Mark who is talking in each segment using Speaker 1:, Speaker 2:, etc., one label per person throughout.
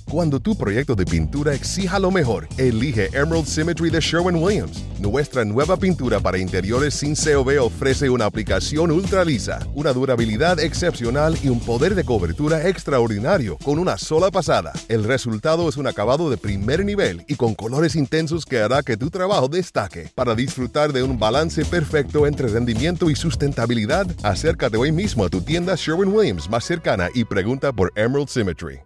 Speaker 1: Cuando tu proyecto de pintura exija lo mejor, elige Emerald Symmetry de Sherwin-Williams. Nuestra nueva pintura para interiores sin COV ofrece una aplicación ultra lisa, una durabilidad excepcional y un poder de cobertura extraordinario con una sola pasada. El resultado es un acabado de primer nivel y con colores intensos que hará que tu trabajo destaque. Para disfrutar de un balance perfecto entre rendimiento y sustentabilidad, acércate hoy mismo a tu tienda Sherwin-Williams más cercana y pregunta por Emerald Symmetry.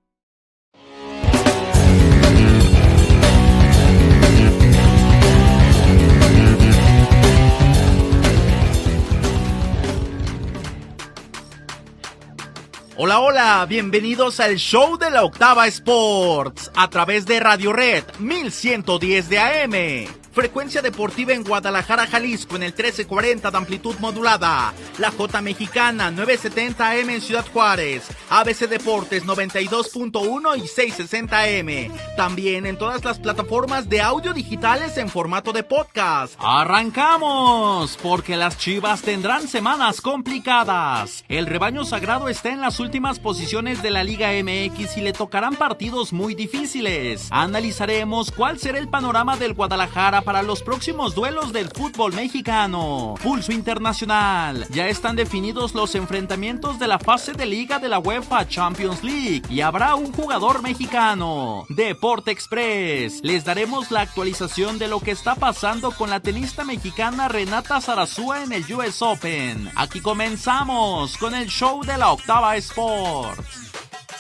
Speaker 2: Hola, hola, bienvenidos al show de la Octava Sports, a través de Radio Red 1110 de AM. Frecuencia deportiva en Guadalajara, Jalisco, en el 1340 de amplitud modulada. La J Mexicana, 970 AM en Ciudad Juárez. ABC Deportes, 92.1 y 660 AM. También en todas las plataformas de audio digitales en formato de podcast. ¡Arrancamos! Porque las Chivas tendrán semanas complicadas. El rebaño sagrado está en las últimas posiciones de la Liga MX y le tocarán partidos muy difíciles. Analizaremos cuál será el panorama del Guadalajara para los próximos duelos del fútbol mexicano. Pulso internacional. Ya están definidos los enfrentamientos de la fase de liga de la UEFA Champions League y habrá un jugador mexicano. Deporte Express. Les daremos la actualización de lo que está pasando con la tenista mexicana Renata Zarazúa en el US Open. Aquí comenzamos con el show de la Octava Sports.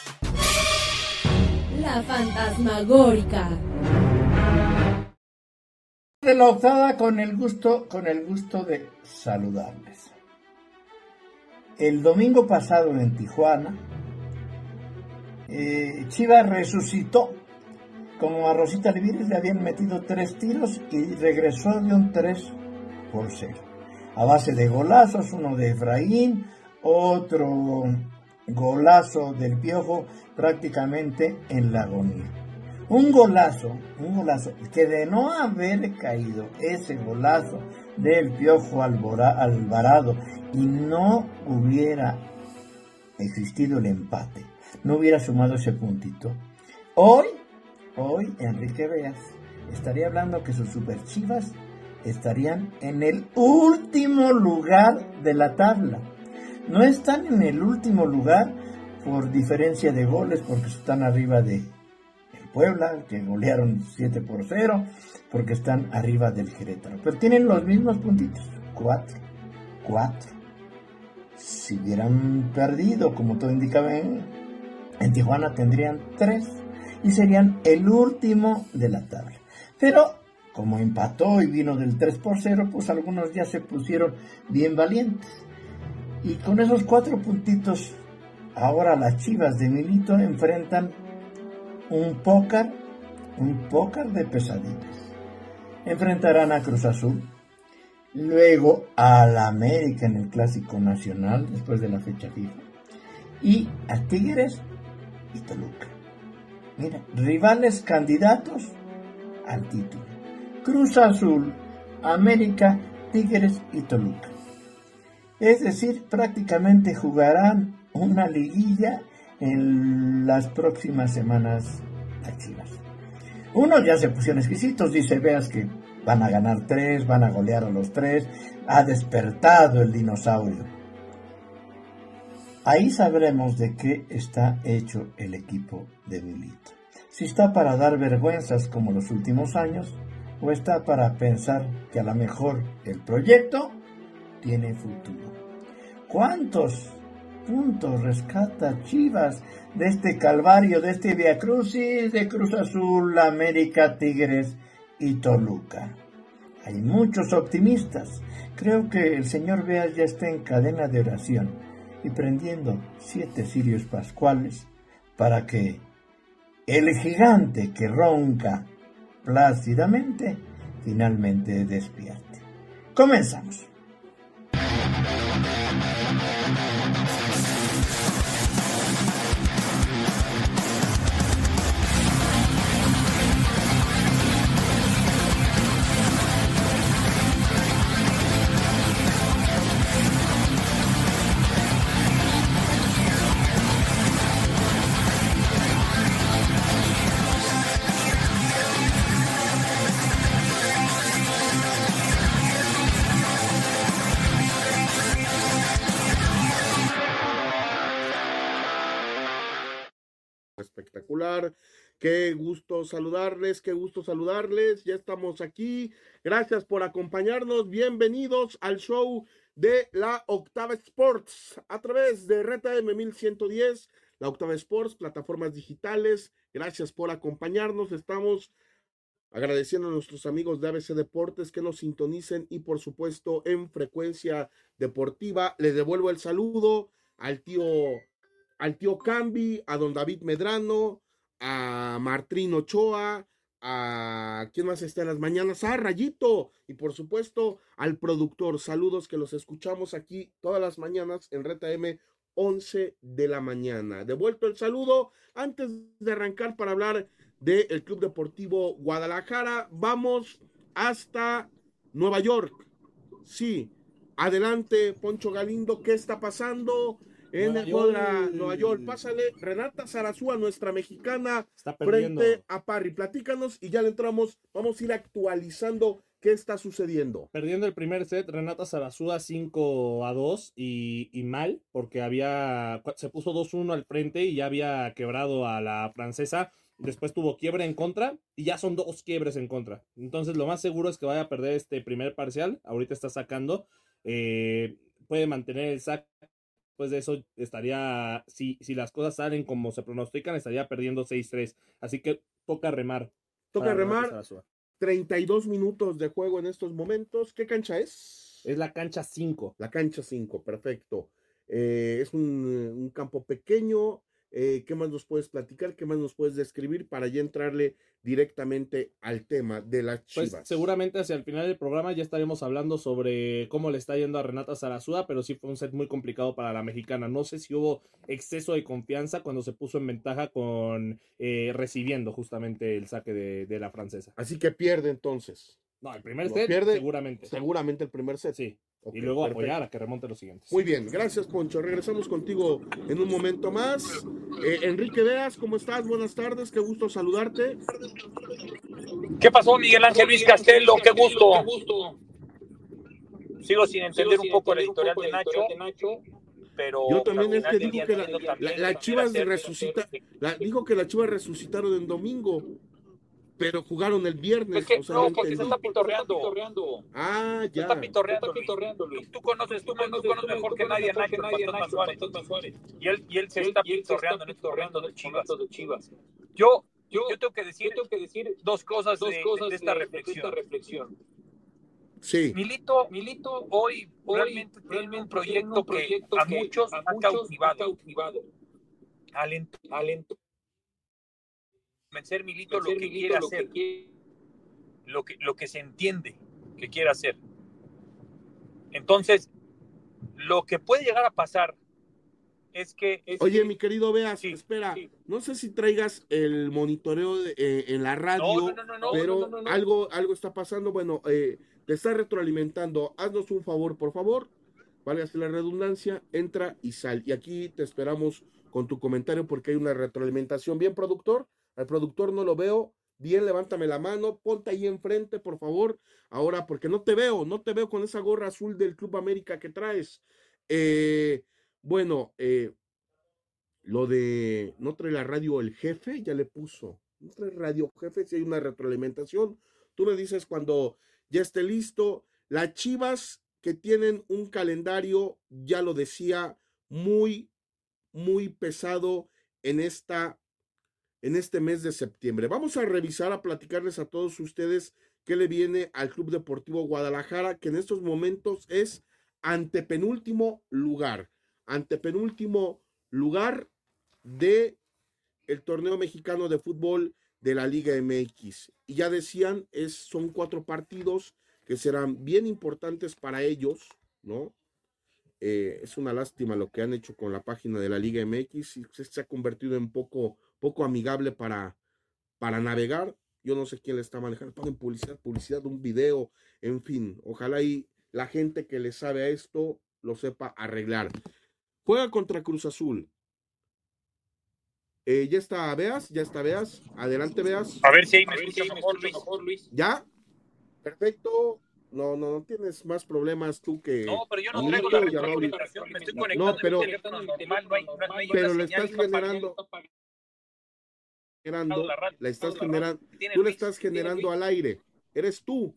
Speaker 3: La fantasmagórica
Speaker 4: de la octava, con el gusto de saludarles. El domingo pasado en Tijuana, Chivas resucitó. Como a Rosita Livires le habían metido 3 tiros y regresó de un 3-0. A base de golazos, uno de Efraín, otro golazo del Piojo prácticamente en la agonía. Un golazo que de no haber caído ese golazo del Piojo Alvarado y no hubiera existido el empate, no hubiera sumado ese puntito, hoy Enrique Beas estaría hablando que sus Super Chivas estarían en el último lugar de la tabla. No están en el último lugar por diferencia de goles, porque están arriba de Puebla, que golearon 7-0, porque están arriba del Querétaro. Pero tienen los mismos puntitos, 4. Si hubieran perdido, como todo indicaba en Tijuana, tendrían 3 y serían el último de la tabla. Pero como empató y vino del 3-0, pues algunos ya se pusieron bien valientes. Y con esos 4 puntitos, ahora las Chivas de Milito enfrentan un póker de pesadillas. Enfrentarán a Cruz Azul, luego al América en el Clásico Nacional después de la fecha FIFA, y a Tigres y Toluca. Mira, rivales candidatos al título: Cruz Azul, América, Tigres y Toluca. Es decir, prácticamente jugarán una liguilla en las próximas semanas las Chivas. Unos ya se pusieron exquisitos, dice Veas que van a ganar 3, van a golear a los 3, ha despertado el dinosaurio. Ahí sabremos de qué está hecho el equipo de Milito. Si está para dar vergüenzas como los últimos años, o está para pensar que a lo mejor el proyecto tiene futuro. ¿Cuántos puntos rescata Chivas de este calvario, de este viacrucis de Cruz Azul, América, Tigres y Toluca? Hay muchos optimistas. Creo que el señor Beas ya está en cadena de oración y prendiendo 7 cirios pascuales para que el gigante que ronca plácidamente finalmente despierte. Comenzamos.
Speaker 5: espectacular. Qué gusto saludarles, ya estamos aquí. Gracias por acompañarnos, bienvenidos al show de la Octava Sports a través de RTM 1110, la Octava Sports, plataformas digitales. Gracias por acompañarnos, estamos agradeciendo a nuestros amigos de ABC Deportes que nos sintonicen y por supuesto en Frecuencia Deportiva. Les devuelvo el saludo al tío Cambi, a don David Medrano, a Martín Ochoa, a ¿quién más está en las mañanas? A Rayito, y por supuesto al productor. Saludos, que los escuchamos aquí todas las mañanas en RTM 11 de la mañana. Devuelto el saludo, antes de arrancar para hablar del Club Deportivo Guadalajara, vamos hasta Nueva York. Sí, adelante Poncho Galindo, ¿qué está pasando en el Nueva York? Pásale, Renata Zarazúa, nuestra mexicana,
Speaker 6: está perdiendo
Speaker 5: frente a Parry. Platícanos y ya le entramos, vamos a ir actualizando qué está sucediendo.
Speaker 6: Perdiendo el primer set, Renata Zarazúa 5-2 y mal, porque se puso 2-1 al frente y ya había quebrado a la francesa. Después tuvo quiebre en contra y ya son 2 quiebres en contra. Entonces lo más seguro es que vaya a perder este primer parcial. Ahorita está sacando. Puede mantener el saque. Después de eso estaría, si las cosas salen como se pronostican, estaría perdiendo 6-3. Así que toca remar.
Speaker 5: Toca remar. 32 minutos de juego en estos momentos. ¿Qué cancha es?
Speaker 6: Es la cancha 5.
Speaker 5: La cancha 5, perfecto. Es un campo pequeño. ¿Qué más nos puedes platicar? ¿Qué más nos puedes describir para ya entrarle directamente al tema de las Chivas?
Speaker 6: Pues seguramente hacia el final del programa ya estaremos hablando sobre cómo le está yendo a Renata Zarazúa, pero sí fue un set muy complicado para la mexicana. No sé si hubo exceso de confianza cuando se puso en ventaja con recibiendo justamente el saque de la francesa.
Speaker 5: Así que pierde entonces.
Speaker 6: No, el primer set
Speaker 5: pierde,
Speaker 6: seguramente.
Speaker 5: Seguramente el primer set.
Speaker 6: Sí.
Speaker 5: Okay,
Speaker 6: y luego
Speaker 5: perfecto.
Speaker 6: Apoyar a que remonte los siguientes.
Speaker 5: Muy bien, gracias Poncho. Regresamos contigo en un momento más. Enrique Veas, ¿cómo estás? Buenas tardes, qué gusto saludarte.
Speaker 7: ¿Qué pasó, Miguel Ángel Luis Castelo? Qué gusto. Sigo sin entender un poco el editorial de Nacho, pero
Speaker 5: yo también es que
Speaker 7: dijo
Speaker 5: que la Chivas dijo que la Chivas resucitaron en domingo, pero jugaron el viernes.
Speaker 7: Es que, no, porque se está pitorreando.
Speaker 5: Ah, ya.
Speaker 7: Se está pitorreando, Luis. Tú conoces mejor que nadie a Nacho Suárez. Y él se está pitorreando en estos momentos de Chivas. Yo tengo que decir dos cosas de esta reflexión.
Speaker 5: Sí.
Speaker 7: Milito hoy realmente tiene un proyecto que a muchos ha cautivado. Alentó. Convencer Milito lo que quiere hacer, lo que se entiende que quiere hacer. Entonces, lo que puede llegar a pasar es que...
Speaker 5: Oye, mi querido Veas, espera, no sé si traigas el monitoreo en la radio, pero algo está pasando. Bueno, te está retroalimentando. Haznos un favor, por favor, válgase la redundancia, entra y sal. Y aquí te esperamos con tu comentario porque hay una retroalimentación. Bien, productor. Al productor no lo veo. Bien, levántame la mano, ponte ahí enfrente, por favor. Ahora, porque no te veo con esa gorra azul del Club América que traes. Bueno, lo de no trae la radio el jefe, ya le puso. No trae radio jefe, si hay una retroalimentación. Tú me dices cuando ya esté listo. Las Chivas que tienen un calendario, ya lo decía, muy, muy pesado en este mes de septiembre. Vamos a revisar, a platicarles a todos ustedes qué le viene al Club Deportivo Guadalajara, que en estos momentos es antepenúltimo lugar de el torneo mexicano de fútbol de la Liga MX. Y ya decían, son 4 partidos que serán bien importantes para ellos, ¿no? Es una lástima lo que han hecho con la página de la Liga MX y se ha convertido en poco amigable para navegar. Yo no sé quién le está manejando. Paguen publicidad de un video, en fin. Ojalá y la gente que le sabe a esto lo sepa arreglar. Juega contra Cruz Azul. Ya está Veas. Adelante, Veas.
Speaker 7: A ver si ahí me escuchas mejor, Luis.
Speaker 5: ¿Ya? Perfecto. No tienes más problemas tú que...
Speaker 7: No, pero yo no traigo la retroalimentación, me estoy conectando.
Speaker 5: No, pero
Speaker 7: el teléfono normal, no hay
Speaker 5: pero
Speaker 7: una
Speaker 5: le estás
Speaker 7: señal,
Speaker 5: generando... generando,
Speaker 7: La radio,
Speaker 5: la estás
Speaker 7: la
Speaker 5: generando,
Speaker 7: tiene
Speaker 5: tú la
Speaker 7: Luis,
Speaker 5: estás
Speaker 7: tiene
Speaker 5: generando
Speaker 7: Luis.
Speaker 5: al aire. Eres tú.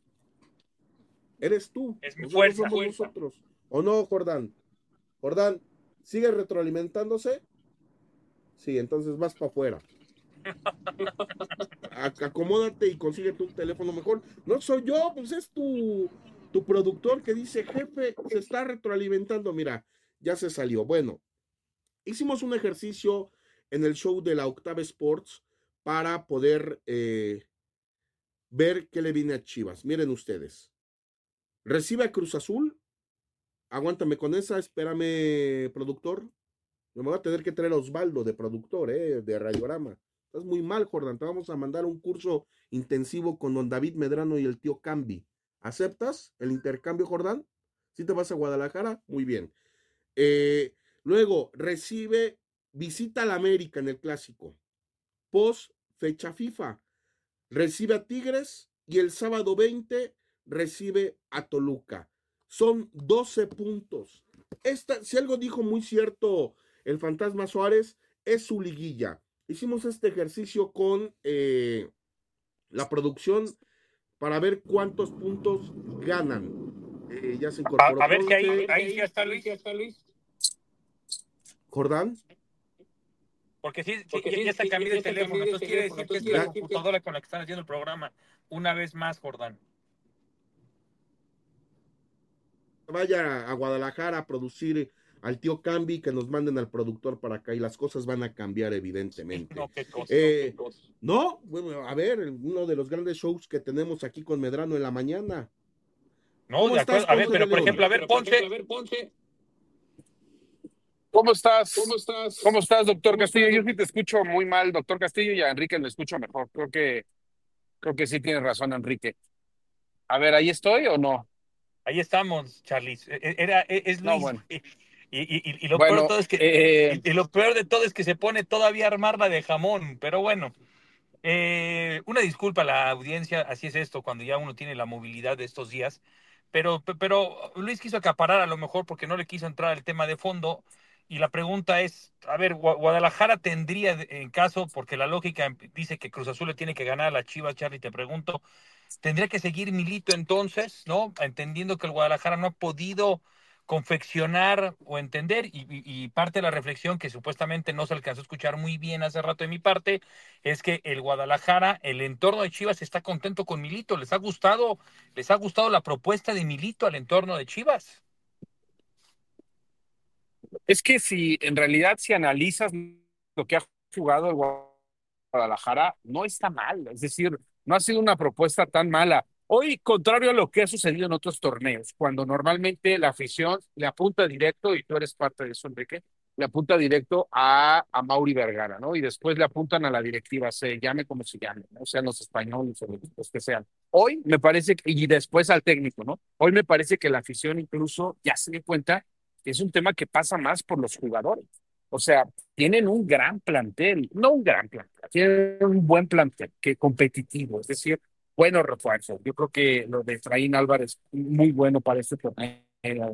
Speaker 7: Es mi
Speaker 5: O sea, no
Speaker 7: fuerza.
Speaker 5: somos nosotros. ¿O no, Jordán? Jordán, ¿sigue retroalimentándose? Sí, entonces vas para afuera. Acomódate y consigue tu teléfono mejor. No soy yo, pues es tu productor que dice, jefe, se está retroalimentando. Mira, ya se salió. Bueno, hicimos un ejercicio en el show de la Octava Sports para poder ver qué le viene a Chivas. Miren ustedes. Recibe a Cruz Azul. Aguántame con esa, espérame, productor. Me voy a tener que traer a Osvaldo de productor, de Radiorama. Estás muy mal, Jordan. Te vamos a mandar un curso intensivo con don David Medrano y el tío Cambi. ¿Aceptas el intercambio, Jordán? ¿Sí te vas a Guadalajara? Muy bien. Luego, visita a la América en el Clásico. Post fecha FIFA. Recibe a Tigres y el sábado 20 recibe a Toluca. Son 12 puntos. Si algo dijo muy cierto el Fantasma Suárez, es su liguilla. Hicimos este ejercicio con la producción para ver cuántos puntos ganan. Ya se incorporó.
Speaker 7: A ver que ahí ya está Luis.
Speaker 5: Jordán.
Speaker 7: Porque sí, ya está cambiando el teléfono. Entonces quiere decir que es la computadora con la que están haciendo el programa. Una vez más, Jordán.
Speaker 5: Vaya a Guadalajara a producir al tío Cambi, que nos manden al productor para acá y las cosas van a cambiar evidentemente.
Speaker 7: No, qué cosa.
Speaker 5: No, bueno, a ver, uno de los grandes shows que tenemos aquí con Medrano en la mañana.
Speaker 7: No, de acuerdo. A ver, pero por ejemplo, a ver, Ponce.
Speaker 8: ¿Cómo estás? ¿Cómo estás, doctor Castillo? Yo sí te escucho muy mal, doctor Castillo, y a Enrique le escucho mejor. Creo que sí tienes razón, Enrique. A ver, ¿ahí estoy o no?
Speaker 7: Ahí estamos, Charlis. Es Luis.
Speaker 8: No, bueno.
Speaker 7: Y lo peor de todo es que y lo peor de todo es que se pone todavía a armarla de jamón. Pero bueno, una disculpa a la audiencia. Así es esto cuando ya uno tiene la movilidad de estos días. Pero Luis quiso acaparar a lo mejor porque no le quiso entrar al tema de fondo. Y la pregunta es, a ver, Guadalajara tendría en caso, porque la lógica dice que Cruz Azul le tiene que ganar a la Chivas, Charlie, te pregunto, tendría que seguir Milito entonces, ¿no? Entendiendo que el Guadalajara no ha podido confeccionar o entender, y parte de la reflexión que supuestamente no se alcanzó a escuchar muy bien hace rato de mi parte, es que el Guadalajara, el entorno de Chivas está contento con Milito, les ha gustado la propuesta de Milito al entorno de Chivas.
Speaker 8: Es que si en realidad si analizas lo que ha jugado el Guadalajara, no está mal. Es decir, no ha sido una propuesta tan mala. Hoy, contrario a lo que ha sucedido en otros torneos, cuando normalmente la afición le apunta directo, y tú eres parte de eso, Enrique, le apunta directo a Mauri Vergara, ¿no? Y después le apuntan a la directiva, se llame como se llame, ¿no? Sean los españoles o los que sean. Hoy me parece y después al técnico, ¿no? Hoy me parece que la afición incluso ya se dio cuenta que es un tema que pasa más por los jugadores. O sea, tienen un gran plantel, no un gran plantel, tienen un buen plantel, que competitivo, es decir, buenos refuerzos. Yo creo que lo de Efraín Álvarez, muy bueno para este torneo.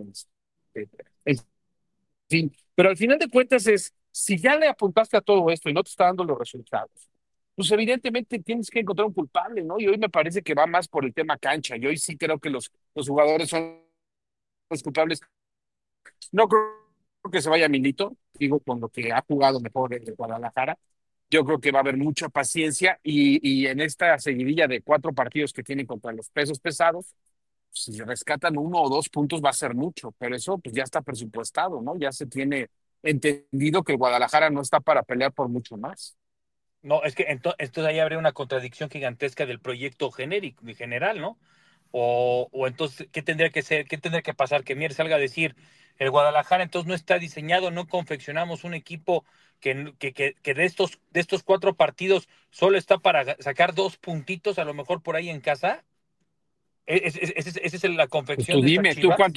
Speaker 8: En fin, pero al final de cuentas si ya le apuntaste a todo esto y no te está dando los resultados, pues evidentemente tienes que encontrar un culpable, ¿no? Y hoy me parece que va más por el tema cancha, y hoy sí creo que los jugadores son los culpables. No creo que se vaya Milito, digo, con lo que ha jugado mejor en el Guadalajara. Yo creo que va a haber mucha paciencia y en esta seguidilla de 4 partidos que tienen contra los pesos pesados, si se rescatan 1 o 2 puntos va a ser mucho, pero eso pues ya está presupuestado, ¿no? Ya se tiene entendido que el Guadalajara no está para pelear por mucho más.
Speaker 7: No, es que entonces ahí habría una contradicción gigantesca del proyecto genérico, general, ¿no? O entonces, ¿qué tendría que ser? ¿Qué tendría que pasar? Que Mier salga a decir, el Guadalajara entonces no está diseñado, no confeccionamos un equipo que de estos 4 partidos solo está para sacar 2 puntitos, a lo mejor por ahí en casa. Esa es la
Speaker 8: Pues
Speaker 7: confección
Speaker 8: tú
Speaker 7: de estas
Speaker 8: dime, ¿tú
Speaker 7: Chivas.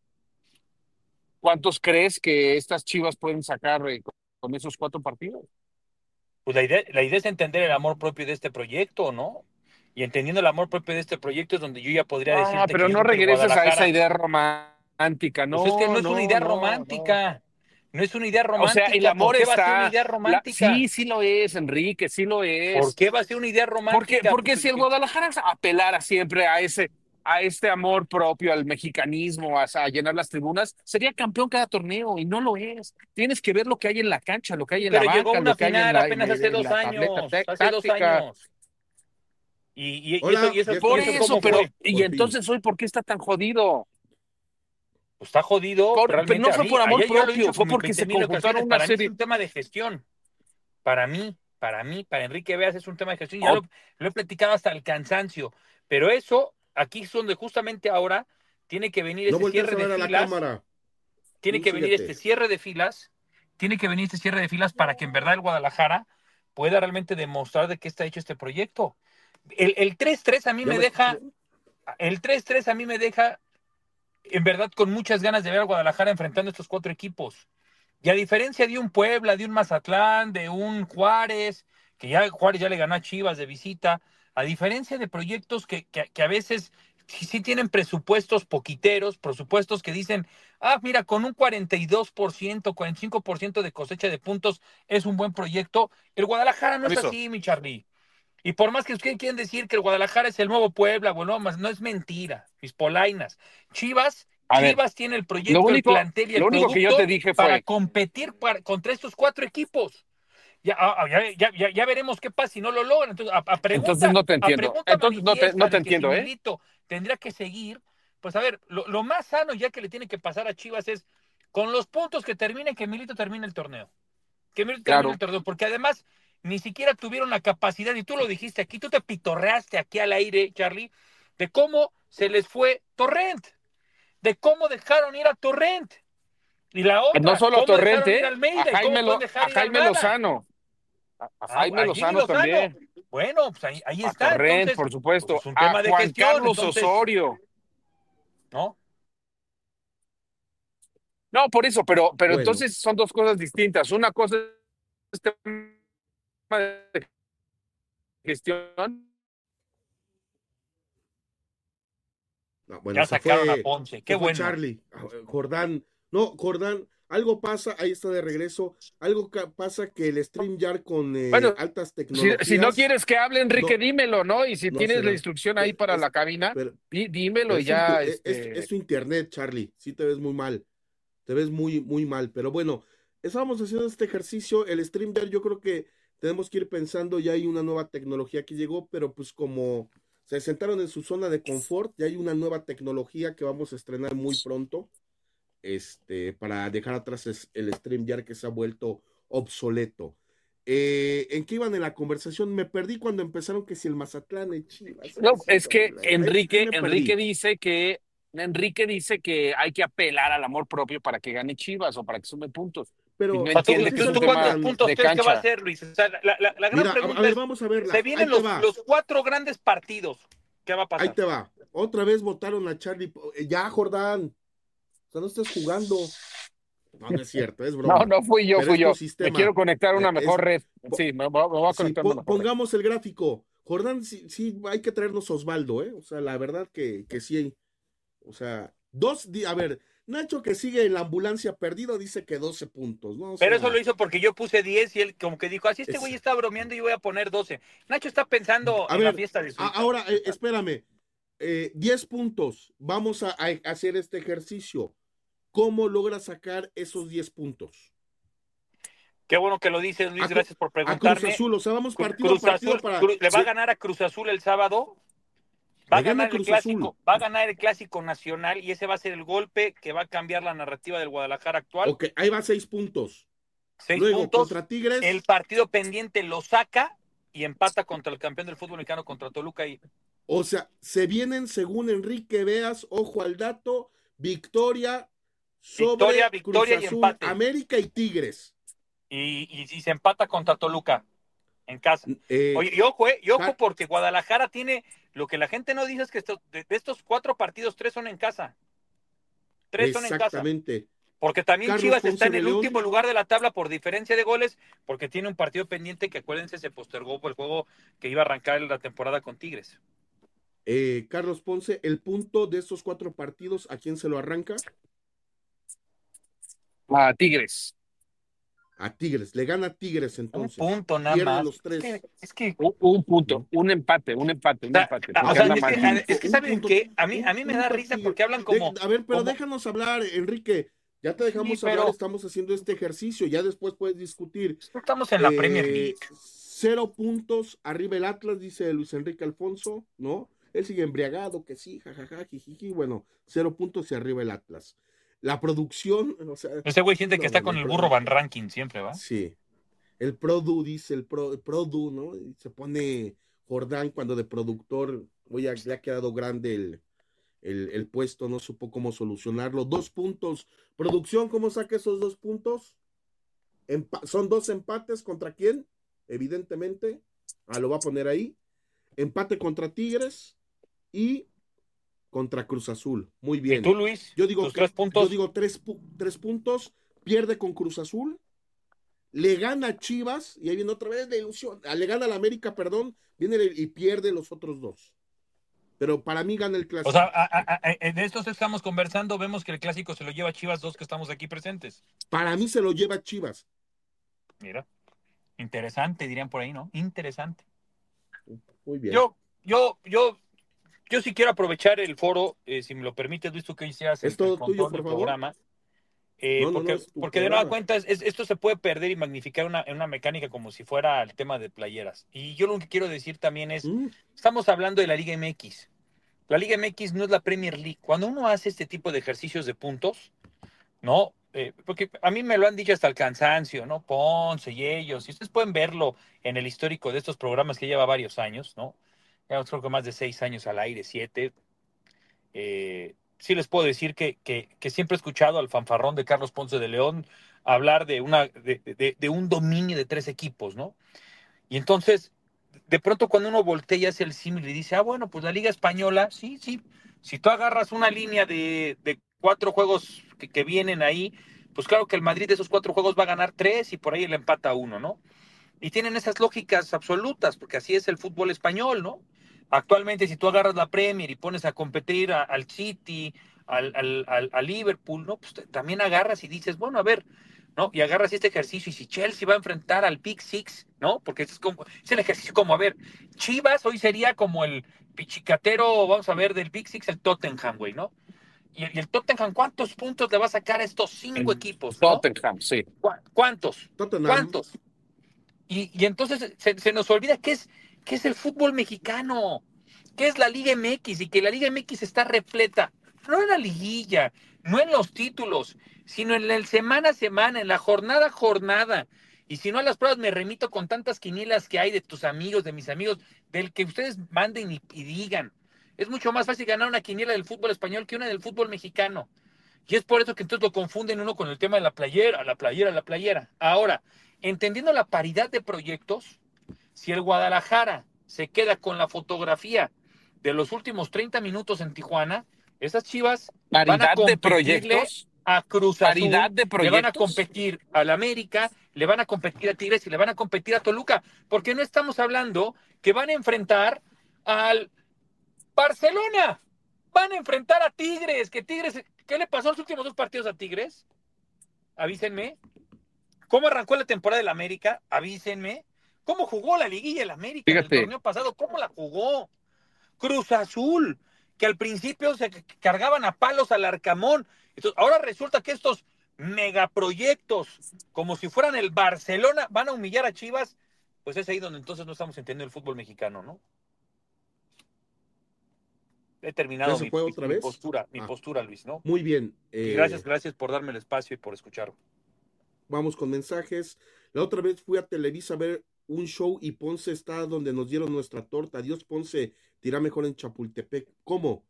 Speaker 8: cuántos crees que estas Chivas pueden sacar con esos 4 partidos?
Speaker 7: Pues la idea es entender el amor propio de este proyecto, ¿no? Y entendiendo el amor propio de este proyecto es donde yo ya podría
Speaker 8: Ah,
Speaker 7: decirte que
Speaker 8: pero
Speaker 7: yo
Speaker 8: no
Speaker 7: creo que el
Speaker 8: regresas a esa
Speaker 7: Guadalajara,
Speaker 8: idea romántica.
Speaker 7: pues es que
Speaker 8: No,
Speaker 7: no es una
Speaker 8: no,
Speaker 7: idea
Speaker 8: no, no.
Speaker 7: romántica. No es una idea
Speaker 8: O sea, el
Speaker 7: romántica.
Speaker 8: amor
Speaker 7: ¿Por qué va a ser una
Speaker 8: está.
Speaker 7: idea romántica?
Speaker 8: Sí, sí lo es, Enrique, sí lo
Speaker 7: ¿Por
Speaker 8: es.
Speaker 7: qué va a ser una idea romántica?
Speaker 8: Porque si el Guadalajara apelara siempre a este amor propio, al mexicanismo, a llenar las tribunas, sería campeón cada torneo y no lo es. Tienes que ver lo que hay en la cancha, lo que hay en la
Speaker 7: Pero llegó a
Speaker 8: banca, lo
Speaker 7: una
Speaker 8: que hay
Speaker 7: final apenas hace
Speaker 8: en
Speaker 7: 2
Speaker 8: la tableta
Speaker 7: años. Hace 2
Speaker 8: táctica.
Speaker 7: años. Y eso,
Speaker 5: Hola,
Speaker 7: y eso,
Speaker 5: ya
Speaker 8: Por
Speaker 7: y eso
Speaker 5: estamos
Speaker 8: eso,
Speaker 7: cómo
Speaker 5: aquí
Speaker 8: pero,
Speaker 7: fue.
Speaker 8: y
Speaker 5: por fin.
Speaker 8: entonces hoy, ¿por qué está tan jodido?
Speaker 7: Pues está jodido
Speaker 8: Pero
Speaker 7: realmente
Speaker 8: no
Speaker 7: a
Speaker 8: fue
Speaker 7: mí.
Speaker 8: por amor
Speaker 7: Ayer yo lo he
Speaker 8: propio,
Speaker 7: dicho
Speaker 8: fue
Speaker 7: como en
Speaker 8: porque
Speaker 7: 20
Speaker 8: se
Speaker 7: mil
Speaker 8: conjuntaron
Speaker 7: ocasiones.
Speaker 8: una
Speaker 7: Para mí es
Speaker 8: serie.
Speaker 7: un tema de gestión. Para Enrique Veas es un tema de gestión. Ya
Speaker 8: Oh,
Speaker 7: lo he platicado hasta el cansancio. Pero eso, aquí es donde justamente ahora tiene que venir
Speaker 5: No
Speaker 7: ese
Speaker 5: voltees
Speaker 7: cierre
Speaker 5: a
Speaker 7: de
Speaker 5: ver a la
Speaker 7: filas.
Speaker 5: cámara.
Speaker 7: Tiene
Speaker 5: Tú
Speaker 7: que venir este
Speaker 5: síguete.
Speaker 7: cierre de filas. Tiene que venir este cierre de filas para que en verdad el Guadalajara pueda realmente demostrar de qué está hecho este proyecto. El 3-3 a mí
Speaker 5: ¿Ya
Speaker 7: me
Speaker 5: me
Speaker 7: deja.
Speaker 5: escuchó?
Speaker 7: El 3-3 a mí me deja en verdad con muchas ganas de ver al Guadalajara enfrentando a estos 4 equipos. Y a diferencia de un Puebla, de un Mazatlán, de un Juárez, que ya Juárez ya le ganó a Chivas de visita, a diferencia de proyectos que a veces sí tienen presupuestos poquiteros, presupuestos que dicen, mira, con un 42%, 45% de cosecha de puntos es un buen proyecto. El Guadalajara no es
Speaker 8: permiso.
Speaker 7: así, mi Charlie. Y por más que ustedes quieren decir que el Guadalajara es el nuevo Puebla, bueno, más no es mentira, mis polainas. Chivas,
Speaker 8: A ver,
Speaker 7: Chivas tiene el proyecto, el plantel y el
Speaker 8: lo único que yo te
Speaker 7: producto
Speaker 8: dije
Speaker 7: para
Speaker 8: fue,
Speaker 7: competir contra estos 4 equipos. Ya veremos qué pasa si no lo logran. Entonces,
Speaker 8: entonces no te
Speaker 7: a
Speaker 8: entiendo.
Speaker 7: pregunta
Speaker 8: Entonces no
Speaker 7: manifiesta
Speaker 8: te
Speaker 7: de que si
Speaker 8: entiendo, ¿eh?
Speaker 7: Milito tendría que seguir, pues a ver, lo más sano ya que le tiene que pasar a Chivas es con los puntos que termine, que Milito termine el torneo. Que Milito termine el
Speaker 8: Claro.
Speaker 7: torneo, porque además ni siquiera tuvieron la capacidad, y tú lo dijiste aquí, tú te pitorreaste aquí al aire, Charlie, de cómo se les fue Torrent, de cómo dejaron ir a Torrent. Y la
Speaker 8: No
Speaker 7: otra,
Speaker 8: solo a
Speaker 7: cómo dejaron ir
Speaker 8: Torrente,
Speaker 7: a Almeida y cómo pueden dejar
Speaker 8: A
Speaker 7: ir a
Speaker 8: Jaime
Speaker 7: Almada.
Speaker 8: Lozano, a Jaime
Speaker 7: A Jimmy
Speaker 8: Lozano
Speaker 7: Lozano.
Speaker 8: también,
Speaker 7: Bueno, pues ahí
Speaker 8: a
Speaker 7: está.
Speaker 8: Torrent,
Speaker 7: Entonces,
Speaker 8: por
Speaker 7: pues
Speaker 8: supuesto,
Speaker 7: es un
Speaker 8: a
Speaker 7: tema de
Speaker 8: Juan
Speaker 7: gestión.
Speaker 8: Carlos
Speaker 7: Entonces,
Speaker 8: Osorio.
Speaker 7: ¿no?
Speaker 8: No, por eso, pero
Speaker 5: Bueno,
Speaker 8: entonces son dos cosas distintas. Una cosa es tema de gestión.
Speaker 5: no, bueno,
Speaker 7: Ya sacaron a Ponce. Qué
Speaker 5: se fue
Speaker 7: bueno.
Speaker 5: Charlie. Jordán, no, Jordán, algo pasa, ahí está de regreso. Algo pasa que el StreamYard con
Speaker 8: Bueno,
Speaker 5: altas
Speaker 8: si no
Speaker 5: tecnologías
Speaker 8: quieres que hable, Enrique,
Speaker 5: no,
Speaker 8: dímelo, ¿no? Y si
Speaker 5: no se
Speaker 8: tienes la
Speaker 5: da.
Speaker 8: instrucción ahí para
Speaker 5: Es,
Speaker 8: la cabina,
Speaker 5: pero,
Speaker 8: dímelo
Speaker 5: pero
Speaker 8: y ya,
Speaker 5: es tu internet, Charlie. Sí te ves muy mal. Te ves muy, muy mal. Pero bueno, estábamos haciendo este ejercicio. El StreamYard, yo creo que tenemos que ir pensando. Ya hay una nueva tecnología que llegó, pero pues como se sentaron en su zona de confort, ya hay una nueva tecnología que vamos a estrenar muy pronto. Para dejar atrás el StreamYard que se ha vuelto obsoleto. ¿En qué iban en la conversación? Me perdí cuando empezaron que si el Mazatlán, el Chivas,
Speaker 8: no, es que
Speaker 5: ahí me perdí.
Speaker 8: Enrique dice que hay que apelar al amor propio para que gane Chivas o para que sume puntos. Y no
Speaker 5: Pero
Speaker 7: O sea, ¿tú,
Speaker 8: entiende que es
Speaker 5: ustedes
Speaker 8: un
Speaker 7: tú
Speaker 5: están
Speaker 8: tema
Speaker 7: cuántos
Speaker 5: tan...
Speaker 7: puntos
Speaker 8: de
Speaker 7: crees que va a
Speaker 8: cancha.
Speaker 7: hacer, Luis? O sea, la gran
Speaker 5: Mira, a
Speaker 7: pregunta
Speaker 5: ver,
Speaker 7: es,
Speaker 5: vamos a
Speaker 7: se
Speaker 5: verla. Ahí
Speaker 7: vienen
Speaker 5: te va.
Speaker 7: los 4 grandes partidos. ¿Qué va a
Speaker 5: Ahí
Speaker 7: pasar?
Speaker 5: te va. Otra vez votaron a Charlie. Ya, Jordán. O sea, no estés jugando. No, no es cierto, es
Speaker 8: No,
Speaker 5: broma.
Speaker 8: no
Speaker 5: Pero
Speaker 8: fui
Speaker 5: es tu
Speaker 8: yo. Me quiero
Speaker 5: sistema.
Speaker 8: conectar a una
Speaker 5: Es,
Speaker 8: mejor red. Sí, me voy a
Speaker 5: sí,
Speaker 8: conectar a una mejor red.
Speaker 5: pongamos el gráfico. Jordán, sí, sí, hay que traernos a Osvaldo, ¿eh? O sea, la verdad que sí. O sea, a ver, Nacho que sigue en la ambulancia perdido dice que 12 puntos, ¿no? O
Speaker 7: Pero eso
Speaker 5: sea,
Speaker 7: lo hizo porque yo puse 10 y él como que dijo, así este güey
Speaker 5: es,
Speaker 7: está bromeando y yo voy a poner 12. Nacho está pensando
Speaker 5: a
Speaker 7: en la
Speaker 5: ver,
Speaker 7: fiesta de su hija.
Speaker 5: ahora, espérame. 10 puntos. Vamos a hacer este ejercicio. ¿Cómo logra sacar esos 10 puntos?
Speaker 7: Qué bueno que lo dices, Luis,
Speaker 5: A,
Speaker 7: gracias por
Speaker 5: a Cruz
Speaker 7: preguntarme.
Speaker 5: Azul, o sea, vamos partido a
Speaker 7: Cruz
Speaker 5: partido
Speaker 7: Azul
Speaker 5: para...
Speaker 7: le va a ganar a Cruz Azul el sábado. Va a
Speaker 5: Le gana
Speaker 7: ganar el
Speaker 5: Cruz Azul.
Speaker 7: clásico, va a ganar el clásico nacional y ese va a ser el golpe que va a cambiar la narrativa del Guadalajara actual.
Speaker 5: Ok, ahí va 6 puntos.
Speaker 7: 6
Speaker 5: Luego,
Speaker 7: puntos.
Speaker 5: contra Tigres.
Speaker 7: El partido pendiente lo saca y empata contra el campeón del fútbol mexicano, contra Toluca.
Speaker 5: O sea, se vienen, según Enrique Veas, ojo al dato, victoria sobre
Speaker 7: Victoria
Speaker 5: Cruz
Speaker 7: y
Speaker 5: Azul,
Speaker 7: empate.
Speaker 5: América y Tigres.
Speaker 7: Y se empata contra Toluca en casa. Oye, y ojo, porque Guadalajara tiene, lo que la gente no dice es que de estos 4 partidos, 3 son en casa. 3 son en casa.
Speaker 5: Exactamente.
Speaker 7: Porque también
Speaker 5: Carlos
Speaker 7: Chivas
Speaker 5: Ponce
Speaker 7: está en
Speaker 5: de
Speaker 7: el
Speaker 5: León.
Speaker 7: último lugar de la tabla por diferencia de goles, porque tiene un partido pendiente que, acuérdense, se postergó por el juego que iba a arrancar la temporada con Tigres.
Speaker 5: Carlos Ponce, el punto de estos 4 partidos, ¿a quién se lo arranca?
Speaker 8: A Tigres.
Speaker 5: A Tigres, le gana a Tigres
Speaker 7: Un
Speaker 5: entonces.
Speaker 7: punto nada
Speaker 5: Pierde
Speaker 7: más.
Speaker 5: los tres.
Speaker 7: Es que
Speaker 8: Un punto, un empate.
Speaker 7: o
Speaker 8: Porque
Speaker 7: sea,
Speaker 8: anda
Speaker 7: es
Speaker 8: mal.
Speaker 7: que
Speaker 5: Un
Speaker 7: ¿saben
Speaker 5: punto,
Speaker 7: qué? A mí
Speaker 5: un
Speaker 7: me da
Speaker 5: punto a
Speaker 7: risa
Speaker 5: Tigres.
Speaker 7: porque hablan como...
Speaker 5: A ver, pero
Speaker 7: como-
Speaker 5: déjanos hablar, Enrique. Ya te dejamos
Speaker 7: Sí,
Speaker 5: hablar,
Speaker 7: pero
Speaker 5: estamos haciendo este ejercicio, ya después puedes discutir.
Speaker 7: estamos en la Premier League.
Speaker 5: 0 puntos, arriba el Atlas, dice Luis Enrique Alfonso, ¿no? Él sigue embriagado, que sí, jajaja, jijiji, bueno, 0 puntos y arriba el Atlas. La producción, o sea,
Speaker 7: Ese güey siente
Speaker 5: no,
Speaker 7: que está
Speaker 5: no,
Speaker 7: con
Speaker 5: no,
Speaker 7: el
Speaker 5: pero-
Speaker 7: burro Van Ranking siempre, ¿va?
Speaker 5: Sí, el Produ, dice el Produ, ¿no? Y se pone Jordán cuando de productor, oye, le ha quedado grande el puesto, no supo cómo solucionarlo. 2 puntos, producción, ¿cómo saca esos 2 puntos? Son 2 empates, ¿contra quién? Evidentemente, lo va a poner ahí. Empate contra Tigres y contra Cruz Azul. Muy
Speaker 7: ¿Y
Speaker 5: bien.
Speaker 7: tú, Luis?
Speaker 5: Yo digo
Speaker 7: ¿Tus 3 puntos?
Speaker 5: yo digo 3 puntos, pierde con Cruz Azul, le gana a Chivas, y ahí viene otra vez la ilusión. Le gana a la América, perdón, viene y pierde los otros 2. Pero para mí gana el clásico.
Speaker 7: O sea, de estos estamos conversando, vemos que el clásico se lo lleva Chivas, 2 que estamos aquí presentes.
Speaker 5: Para mí se lo lleva Chivas.
Speaker 7: Mira, interesante, dirían por ahí, ¿no? Interesante.
Speaker 5: Muy bien.
Speaker 7: Yo sí quiero aprovechar el foro, si me lo permites, Luis, tú que hicieras
Speaker 5: Es
Speaker 7: el
Speaker 5: todo
Speaker 7: control
Speaker 5: tuyo,
Speaker 7: del
Speaker 5: por favor.
Speaker 7: programa.
Speaker 5: No,
Speaker 7: Porque,
Speaker 5: es tu
Speaker 7: porque de nueva
Speaker 5: programa.
Speaker 7: cuenta esto se puede perder y magnificar en una mecánica como si fuera el tema de playeras. Y yo lo que quiero decir también es, estamos hablando de la Liga MX. La Liga MX no es la Premier League. Cuando uno hace este tipo de ejercicios de puntos, ¿no? Porque a mí me lo han dicho hasta el cansancio, ¿no? Ponce y ellos, y ustedes pueden verlo en el histórico de estos programas que lleva varios años, ¿no? Ya creo que más de 6 años al aire, 7. Sí les puedo decir que siempre he escuchado al fanfarrón de Carlos Ponce de León hablar de un dominio de 3 equipos, ¿no? Y entonces, de pronto cuando uno voltea y hace el símil y dice, bueno, pues la Liga Española, sí, si tú agarras una línea de 4 juegos que vienen ahí, pues claro que el Madrid de esos 4 juegos va a ganar 3 y por ahí le empata 1, ¿no? Y tienen esas lógicas absolutas, porque así es el fútbol español, ¿no? Actualmente, si tú agarras la Premier y pones a competir al City, al Liverpool, ¿no? Pues también agarras y dices, bueno, a ver, ¿no? Y agarras este ejercicio y si Chelsea va a enfrentar al Big Six, ¿no? Porque es el ejercicio como, a ver, Chivas hoy sería como el pichicatero, vamos a ver, del Big Six, el Tottenham, güey, ¿no? Y el Tottenham, ¿cuántos puntos le va a sacar a estos 5 equipos, no?
Speaker 8: Tottenham, sí.
Speaker 7: ¿Cuántos?
Speaker 5: Tottenham.
Speaker 7: ¿Cuántos? Y entonces se nos olvida qué es el fútbol mexicano, qué es la Liga MX y que la Liga MX está repleta, no en la liguilla, no en los títulos, sino en el semana a semana, en la jornada a jornada. Y si no a las pruebas me remito con tantas quinielas que hay de tus amigos, de mis amigos, del que ustedes manden y digan. Es mucho más fácil ganar una quiniela del fútbol español que una del fútbol mexicano. Y es por eso que entonces lo confunden uno con el tema de la playera, la playera, la playera. Ahora, entendiendo la paridad de proyectos, si el Guadalajara se queda con la fotografía de los últimos 30 minutos en Tijuana, esas Chivas van a
Speaker 8: Paridad de
Speaker 7: competirle
Speaker 8: proyectos.
Speaker 7: a Cruz Azul,
Speaker 8: Paridad de
Speaker 7: le van a
Speaker 8: proyectos.
Speaker 7: competir al América, le van a competir a Tigres y le van a competir a Toluca, porque no estamos hablando que van a enfrentar al Barcelona, van a enfrentar a Tigres, que Tigres, ¿qué le pasó en los últimos 2 partidos a Tigres? Avísenme. ¿Cómo arrancó la temporada del América? Avísenme. ¿Cómo jugó la liguilla del América en el
Speaker 8: Fíjate.
Speaker 7: torneo pasado? ¿Cómo la jugó? Cruz Azul, que al principio se cargaban a palos al Arcamón. Entonces, ahora resulta que estos megaproyectos, como si fueran el Barcelona, van a humillar a Chivas. Pues es ahí donde entonces no estamos entendiendo el fútbol mexicano, ¿no? He terminado
Speaker 5: ¿Ya se fue otra vez?
Speaker 7: mi postura, Luis, ¿no?
Speaker 5: Muy bien.
Speaker 7: Y gracias por darme el espacio y por escuchar.
Speaker 5: Vamos con mensajes. La otra vez fui a Televisa a ver un show y Ponce está donde nos dieron nuestra torta. Adiós, Ponce, tira mejor en Chapultepec. ¿Cómo?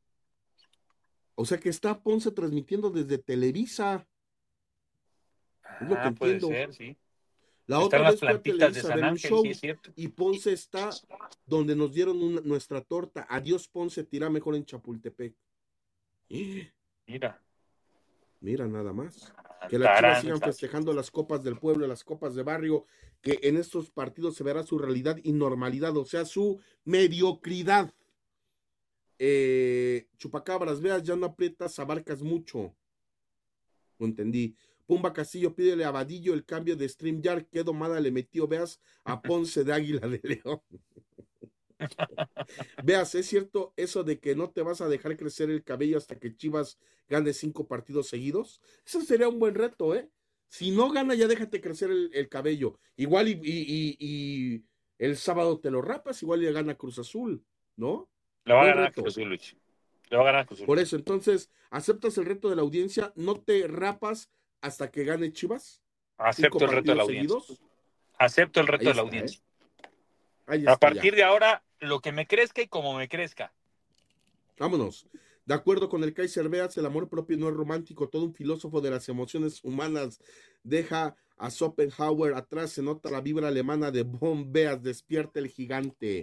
Speaker 5: O sea que está Ponce transmitiendo desde Televisa. Es lo que entiendo.
Speaker 7: Puede ser, sí.
Speaker 5: La
Speaker 7: Están
Speaker 5: otra
Speaker 7: las
Speaker 5: vez fui a
Speaker 7: plantitas de
Speaker 5: Televisa a
Speaker 7: San
Speaker 5: ver un
Speaker 7: Ángel,
Speaker 5: show
Speaker 7: sí, es cierto.
Speaker 5: y Ponce está donde nos dieron nuestra torta. Adiós, Ponce, tira mejor en Chapultepec. Mira nada más. Que las Chivas sigan festejando las copas del pueblo, las copas de barrio, que en estos partidos se verá su realidad y normalidad, o sea, su mediocridad. Chupacabras, veas, ya no aprietas, abarcas mucho. No entendí. Pumba Castillo, pídele a Vadillo el cambio de StreamYard, qué domada le metió, veas, a Ponce de Águila de León. Veas, es cierto eso de que no te vas a dejar crecer el cabello hasta que Chivas gane 5 partidos seguidos. Eso sería un buen reto, ¿eh? Si no gana, ya déjate crecer el cabello. Igual y el sábado te lo rapas, igual ya gana Cruz Azul, ¿no?
Speaker 7: Le va a
Speaker 5: Buen
Speaker 7: ganar
Speaker 5: reto.
Speaker 7: Cruz Azul, Luis. Le va a ganar Cruz Azul.
Speaker 5: Por eso, entonces, ¿aceptas el reto de la audiencia? ¿No te rapas hasta que gane Chivas?
Speaker 7: Acepto el reto de la audiencia. Acepto el reto de la audiencia. A partir de ahora, lo que me crezca y como me crezca.
Speaker 5: Vámonos. De acuerdo con el Kaiser Beas, el amor propio no es romántico. Todo un filósofo de las emociones humanas deja a Schopenhauer atrás. Se nota la vibra alemana de von Beas. Despierta el gigante.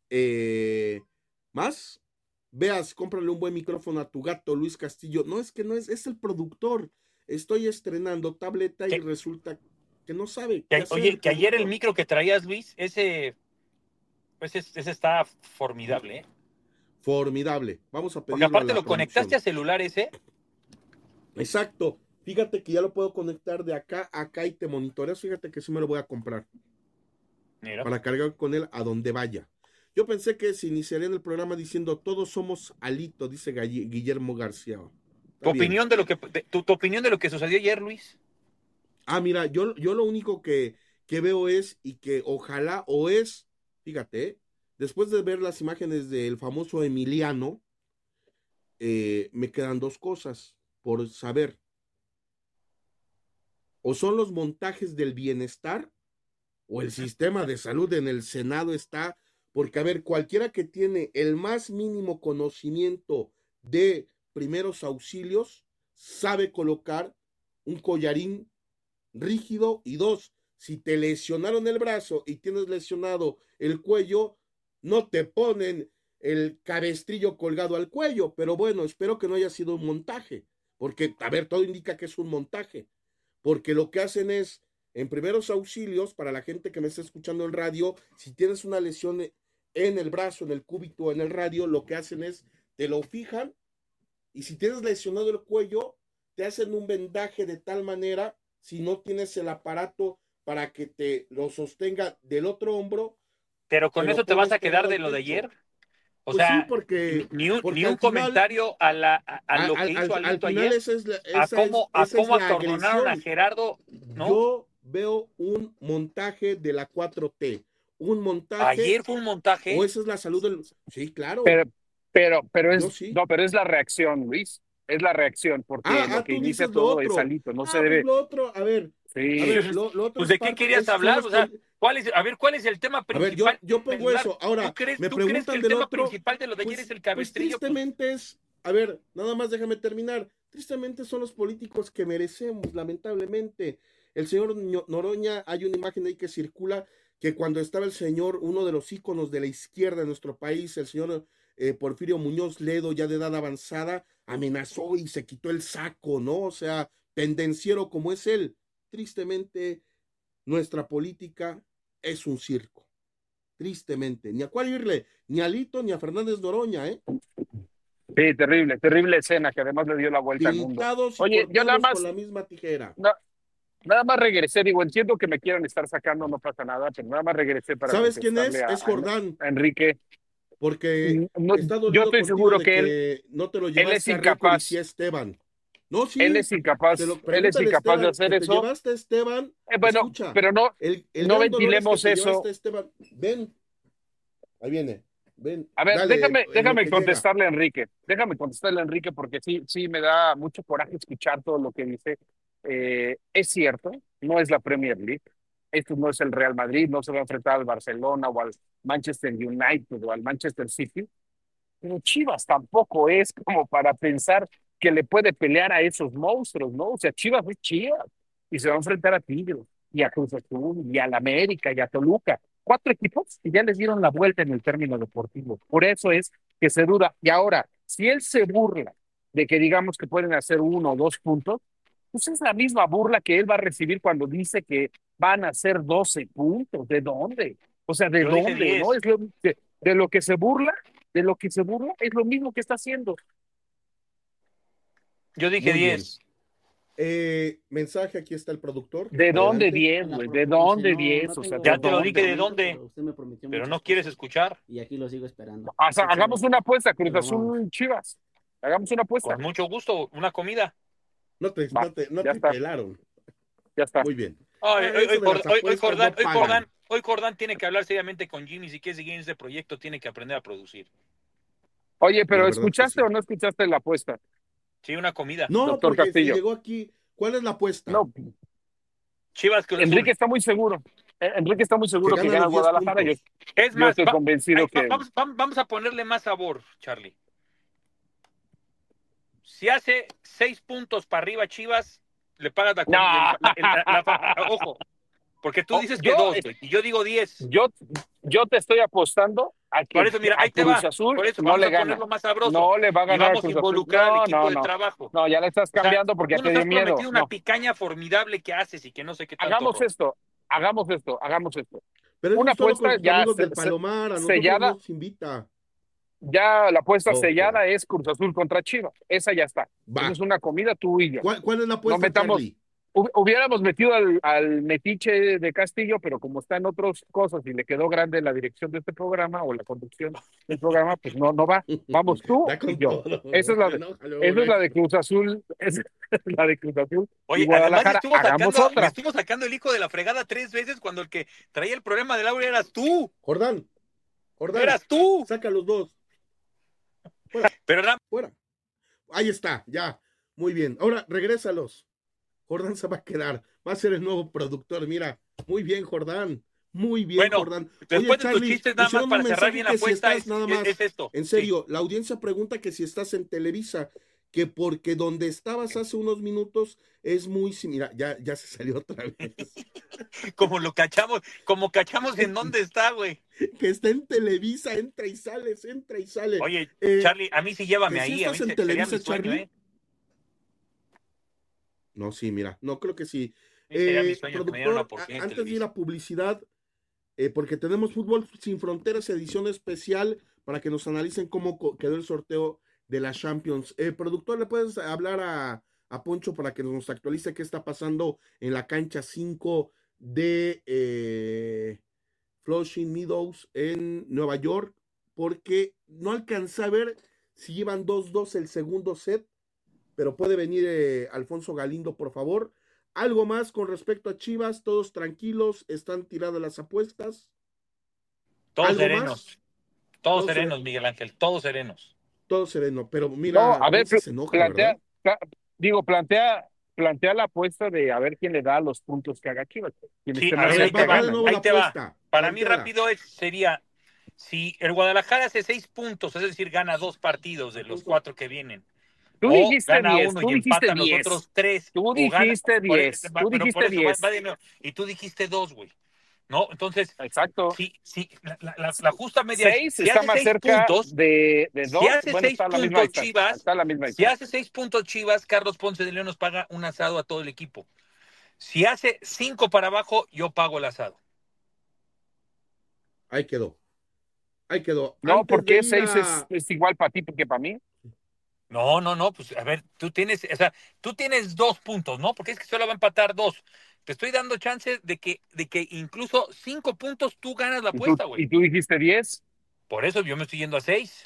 Speaker 5: ¿Más? Beas, cómprale un buen micrófono a tu gato, Luis Castillo. No, es que no es el productor. Estoy estrenando tableta y resulta que no sabe.
Speaker 7: Oye, que ayer el micro que traías, Luis, ese está formidable, ¿eh?
Speaker 5: Formidable. Vamos a pedirlo.
Speaker 7: Porque aparte lo conectaste a celular ese.
Speaker 5: Exacto. Fíjate que ya lo puedo conectar de acá a acá y te monitoreas. Fíjate que sí me lo voy a comprar. Mira. Para cargar con él a donde vaya. Yo pensé que se iniciaría en el programa diciendo todos somos Alito, dice Guillermo García.
Speaker 7: ¿Tu opinión de lo que sucedió ayer, Luis?
Speaker 5: Mira, yo lo único que veo es, y que ojalá, o es, fíjate, después de ver las imágenes del famoso Emiliano, me quedan 2 cosas por saber. O son los montajes del bienestar, o el sistema de salud en el Senado está, porque a ver, cualquiera que tiene el más mínimo conocimiento de primeros auxilios, sabe colocar un collarín rígido. Y 2, si te lesionaron el brazo y tienes lesionado el cuello, no te ponen el cabestrillo colgado al cuello. Pero bueno, espero que no haya sido un montaje, porque, a ver, todo indica que es un montaje, porque lo que hacen es, en primeros auxilios, para la gente que me está escuchando en radio, si tienes una lesión en el brazo, en el cúbito o en el radio, lo que hacen es, te lo fijan, y si tienes lesionado el cuello, te hacen un vendaje de tal manera, si no tienes el aparato para que te lo sostenga del otro hombro.
Speaker 7: Pero con eso te vas a quedar de lo de ayer. O sea, sí, porque ni un comentario a lo que hizo Alito ayer, a cómo atordonaron a Gerardo, ¿no?
Speaker 5: Yo veo un montaje de la 4T. Un montaje.
Speaker 7: Ayer fue un montaje.
Speaker 5: O esa es la salud del. Sí, claro.
Speaker 8: Pero es la reacción, Luis. Es la reacción, porque lo que inicia todo es Alito. No se debe.
Speaker 5: Pues lo otro, a ver.
Speaker 8: Sí.
Speaker 5: A ver, lo otro
Speaker 7: pues ¿de qué querías hablar? O sea, ¿cuál es el tema principal?
Speaker 5: A ver, yo pongo eso. Ahora, me preguntan del otro.
Speaker 7: El tema principal de lo de ayer es el cabestrillo.
Speaker 5: Pues tristemente es, a ver, nada más déjame terminar. Tristemente son los políticos que merecemos, lamentablemente. El señor Noroña, hay una imagen ahí que circula, que cuando estaba el señor, uno de los íconos de la izquierda de nuestro país, el señor Porfirio Muñoz Ledo, ya de edad avanzada, amenazó y se quitó el saco, ¿no? O sea, pendenciero como es él. Tristemente, nuestra política es un circo. Tristemente. Ni a cuál irle, ni a Alito, ni a Fernández Noroña, ¿eh?
Speaker 8: Sí, terrible escena, que además le dio la vuelta al mundo.
Speaker 5: Oye, yo nada más con la misma tijera.
Speaker 8: Nada más regresé, digo, entiendo que me quieran estar sacando, no pasa nada, pero nada más regresé para.
Speaker 5: ¿Sabes quién es? Es Jordán.
Speaker 8: A Enrique.
Speaker 5: Porque
Speaker 8: yo estoy seguro que él
Speaker 5: no te lo llevaste,
Speaker 8: él es incapaz.
Speaker 5: A Esteban. No, sí.
Speaker 8: Él es incapaz. Él es incapaz de hacer eso.
Speaker 5: Te llevaste a Esteban.
Speaker 8: Bueno,
Speaker 5: escucha,
Speaker 8: pero no ventilemos eso.
Speaker 5: Esteban. Ven. Ahí viene. Ven.
Speaker 8: A ver,
Speaker 5: dale,
Speaker 8: déjame contestarle a Enrique. Déjame contestarle a Enrique porque sí me da mucho coraje escuchar todo lo que dice. Es cierto, no es la Premier League. Esto no es el Real Madrid, no se va a enfrentar al Barcelona o al Manchester United o al Manchester City. Pero Chivas tampoco es como para pensar que le puede pelear a esos monstruos, ¿no? O sea, Chivas es Chivas y se va a enfrentar a Tigres y a Cruz Azul y a la América y a Toluca. 4 equipos que ya les dieron la vuelta en el término deportivo. Por eso es que se duda. Y ahora, si él se burla de que digamos que pueden hacer 1 o 2 puntos, pues es la misma burla que él va a recibir cuando dice que van a hacer 12 puntos. ¿De dónde? O sea, ¿de dónde? ¿No? Es de lo que se burla, es lo mismo que está haciendo.
Speaker 7: Yo dije 10.
Speaker 5: Mensaje, aquí está el productor.
Speaker 8: ¿De dónde
Speaker 5: Adelante.
Speaker 8: 10, güey? ¿De dónde 10? O sea,
Speaker 7: Ya
Speaker 8: ¿de
Speaker 7: te lo dije
Speaker 8: dónde?
Speaker 7: de dónde,
Speaker 9: Usted me prometió
Speaker 7: pero
Speaker 9: muchas
Speaker 7: no quieres
Speaker 9: cosas
Speaker 7: escuchar.
Speaker 9: y aquí lo sigo esperando.
Speaker 8: O sea, hagamos una apuesta, Cruz
Speaker 9: Pero vamos.
Speaker 8: Azul Chivas. Hagamos una apuesta.
Speaker 7: Con mucho gusto, una comida.
Speaker 5: No te
Speaker 8: ya está.
Speaker 5: pelaron.
Speaker 8: Ya está.
Speaker 5: Muy bien.
Speaker 7: Hoy
Speaker 5: Eso de las apuestas no pagan.
Speaker 7: Jordán tiene que hablar seriamente con Jimmy. Si quiere seguir en este proyecto, tiene que aprender a producir.
Speaker 8: Oye,
Speaker 5: La
Speaker 8: pero
Speaker 5: verdad
Speaker 8: ¿escuchaste
Speaker 5: que sí.
Speaker 8: o no escuchaste la apuesta?
Speaker 7: Sí, una comida.
Speaker 5: No,
Speaker 8: Doctor
Speaker 5: porque
Speaker 8: Castillo.
Speaker 5: llegó aquí. ¿Cuál es la apuesta?
Speaker 8: No,
Speaker 7: Chivas Cruz Azul.
Speaker 8: Enrique está muy seguro. Enrique está muy seguro que gana
Speaker 5: los 10
Speaker 8: Guadalajara. Yo,
Speaker 5: puntos.
Speaker 7: Es
Speaker 8: yo
Speaker 7: más,
Speaker 8: estoy convencido que...
Speaker 7: vamos a ponerle más sabor, Charlie. Si hace 6 puntos para arriba Chivas, le pagas la comida.
Speaker 8: No.
Speaker 7: Ojo, porque tú dices que
Speaker 8: Yo-
Speaker 7: 2, y yo digo 10.
Speaker 8: Yo te estoy apostando a que
Speaker 7: Por eso, mira,
Speaker 8: a
Speaker 7: ahí te
Speaker 8: Cruz
Speaker 7: va.
Speaker 8: Azul
Speaker 7: Por eso
Speaker 8: no
Speaker 7: vamos
Speaker 8: le
Speaker 7: a
Speaker 8: gana.
Speaker 7: ponerlo más sabroso.
Speaker 8: No le va a
Speaker 7: Y
Speaker 8: ganar a
Speaker 7: vamos a
Speaker 8: Cruz Azul.
Speaker 7: involucrar al equipo de
Speaker 8: No.
Speaker 7: trabajo.
Speaker 8: No, ya le estás cambiando porque
Speaker 7: tú
Speaker 8: ya te
Speaker 7: nos
Speaker 8: dio
Speaker 7: has
Speaker 8: miedo.
Speaker 7: prometido una
Speaker 8: No.
Speaker 7: picaña formidable que haces y que no sé qué tanto.
Speaker 8: Hagamos
Speaker 7: rollo.
Speaker 8: esto.
Speaker 5: Pero eso
Speaker 8: Una
Speaker 5: es solo
Speaker 8: apuesta
Speaker 5: con sus
Speaker 8: ya
Speaker 5: amigos del Palomar. A nosotros
Speaker 8: sellada.
Speaker 5: nos invita.
Speaker 8: Ya la apuesta
Speaker 5: Ok.
Speaker 8: sellada es Cruz Azul contra Chivas. Esa ya está.
Speaker 5: Va.
Speaker 8: Esa es una comida tú y yo.
Speaker 5: ¿Cuál es la apuesta,
Speaker 8: No metamos-
Speaker 5: Charlie?
Speaker 8: Hubiéramos metido al metiche de Castillo, pero como está en otras cosas y le quedó grande la dirección de este programa o la conducción del programa, pues no va. Vamos tú
Speaker 5: Da con
Speaker 8: y yo.
Speaker 5: todo.
Speaker 8: Esa es la de Cruz Azul. Esa es la de Cruz Azul.
Speaker 7: Oye,
Speaker 8: Y Guadalajara,
Speaker 7: además
Speaker 8: hagamos
Speaker 7: me
Speaker 8: otra.
Speaker 7: estuvo sacando el hijo de la fregada 3 veces cuando el que traía el problema del audio eras tú.
Speaker 5: Jordán.
Speaker 7: Eras tú.
Speaker 5: Saca los dos.
Speaker 7: Pero
Speaker 5: Fuera. Ahí está, ya. Muy bien. Ahora, regrésalos. Jordán se va a quedar. Va a ser el nuevo productor. Mira. Muy bien, Jordán. Muy bien,
Speaker 7: Bueno,
Speaker 5: Jordán.
Speaker 7: después de tus
Speaker 5: Charlie,
Speaker 7: chistes, nada más
Speaker 5: pusieron
Speaker 7: para
Speaker 5: un
Speaker 7: cerrar
Speaker 5: mensaje
Speaker 7: bien la
Speaker 5: que si
Speaker 7: apuesta,
Speaker 5: estás nada más.
Speaker 7: es esto.
Speaker 5: En serio, la audiencia pregunta que si estás en Televisa, que porque donde estabas hace unos minutos es muy similar. Ya se salió otra vez.
Speaker 7: Como cachamos en dónde está, güey.
Speaker 5: Que está en Televisa, entra y sale.
Speaker 7: Oye, Charlie, a mí sí llévame
Speaker 5: ¿que
Speaker 7: ahí.
Speaker 5: sí
Speaker 7: A mí
Speaker 5: estás en
Speaker 7: sería
Speaker 5: Televisa,
Speaker 7: mi sueño,
Speaker 5: Charlie? No, sí, mira. No, creo que sí.
Speaker 7: Sería mi sueño que me dieran una
Speaker 5: Productor,
Speaker 7: oportunidad en
Speaker 5: antes de ir
Speaker 7: Televisa.
Speaker 5: a publicidad, porque tenemos Fútbol Sin Fronteras, edición especial, para que nos analicen cómo quedó el sorteo de la Champions. Productor, ¿le puedes hablar a Poncho para que nos actualice qué está pasando en la cancha 5 de Flushing Meadows en Nueva York? Porque no alcancé a ver si llevan 2-2 el segundo set, pero puede venir Alfonso Galindo, por favor. ¿Algo más con respecto a Chivas? ¿Todos tranquilos? ¿Están tiradas las apuestas?
Speaker 7: Todos
Speaker 5: ¿Algo
Speaker 7: serenos.
Speaker 5: más?
Speaker 7: Todos serenos, Miguel Ángel. Todos serenos.
Speaker 5: Todo sereno, pero mira,
Speaker 8: No, a ver,
Speaker 5: se enoja, ¿verdad?
Speaker 8: plantea la apuesta de a ver quién le da los puntos que haga Chivas. Quien
Speaker 7: Sí,
Speaker 8: esté
Speaker 7: a
Speaker 8: más
Speaker 7: ver, ahí
Speaker 8: cerca
Speaker 7: te va,
Speaker 8: gana.
Speaker 5: de nuevo la
Speaker 7: ahí te va.
Speaker 5: apuesta.
Speaker 7: Para mí
Speaker 5: Plantéala.
Speaker 7: rápido sería, si el Guadalajara hace 6 puntos, es decir, gana 2 partidos de los 4 que vienen.
Speaker 8: Tú
Speaker 7: O
Speaker 8: dijiste
Speaker 7: gana
Speaker 8: 10,
Speaker 7: uno
Speaker 8: tú
Speaker 7: y
Speaker 8: dijiste
Speaker 7: empatan los
Speaker 8: 10.
Speaker 7: otros 3.
Speaker 8: Tú dijiste 10, tú dijiste 10.
Speaker 7: Y tú dijiste 2, güey. ¿No? Entonces,
Speaker 8: Exacto.
Speaker 7: sí, la justa media
Speaker 8: 6
Speaker 7: si
Speaker 8: está
Speaker 7: hace
Speaker 8: más
Speaker 7: 6
Speaker 8: cerca
Speaker 7: puntos,
Speaker 8: de 2.
Speaker 7: si hace
Speaker 8: Bueno,
Speaker 7: 6
Speaker 8: está a la misma
Speaker 7: puntos
Speaker 8: distancia.
Speaker 7: Chivas,
Speaker 8: Está a la misma
Speaker 7: si
Speaker 8: distancia.
Speaker 7: hace 6 puntos Chivas, Carlos Ponce de León nos paga un asado a todo el equipo. Si hace 5 para abajo, yo pago el asado.
Speaker 5: Ahí quedó.
Speaker 8: No,
Speaker 5: Antes
Speaker 8: porque
Speaker 5: de ir
Speaker 8: 6
Speaker 5: a-
Speaker 8: es igual para ti que para mí.
Speaker 7: No, pues a ver, tú tienes 2 puntos, ¿no? Porque es que solo va a empatar 2. Te estoy dando chance de que incluso 5 puntos tú ganas la apuesta,
Speaker 8: Y
Speaker 7: güey.
Speaker 8: tú dijiste 10.
Speaker 7: Por eso yo me estoy yendo a 6.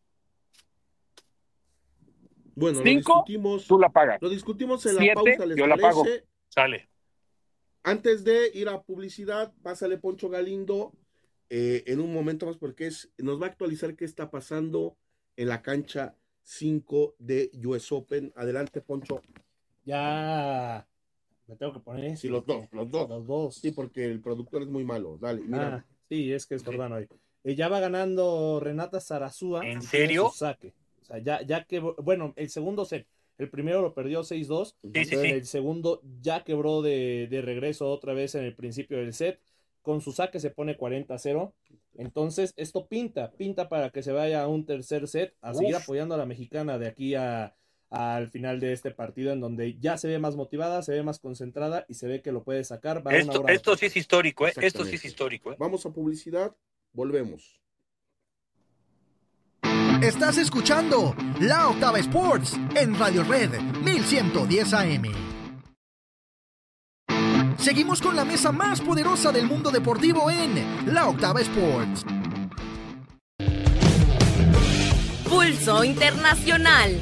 Speaker 5: Bueno,
Speaker 8: 5, tú la pagas.
Speaker 5: lo discutimos en
Speaker 8: 7,
Speaker 5: la pausa, ¿les
Speaker 8: yo la
Speaker 5: parece?
Speaker 8: pago.
Speaker 7: Sale.
Speaker 5: Antes de ir a publicidad, pásale Poncho Galindo en un momento más porque nos va a actualizar qué está pasando en la cancha 5 de US Open. Adelante, Poncho.
Speaker 6: Ya me tengo que poner.
Speaker 5: Sí, los dos.
Speaker 6: Los dos.
Speaker 5: Sí, porque el productor es muy malo. Dale, mira.
Speaker 6: Sí, es que es Jordán hoy. Ya va ganando Renata Zarazúa.
Speaker 7: ¿En
Speaker 6: tiene
Speaker 7: serio?
Speaker 6: su saque. O sea, ya que, bueno, el segundo set. El primero lo perdió 6-2.
Speaker 7: Sí.
Speaker 6: El segundo ya quebró de regreso otra vez en el principio del set. Con su saque se pone 40-0. Entonces, esto pinta para que se vaya a un tercer set, a seguir apoyando a la mexicana de aquí al final de este partido, en donde ya se ve más motivada, se ve más concentrada y se ve que lo puede sacar.
Speaker 7: Esto sí es histórico, ¿eh? Esto sí es
Speaker 5: Exactamente.
Speaker 7: histórico, ¿eh?
Speaker 5: Vamos a publicidad, volvemos.
Speaker 10: Estás escuchando La Octava Sports en Radio Red 1110 AM.
Speaker 9: Seguimos con la mesa más poderosa del mundo deportivo en La Octava Sports.
Speaker 10: Pulso Internacional.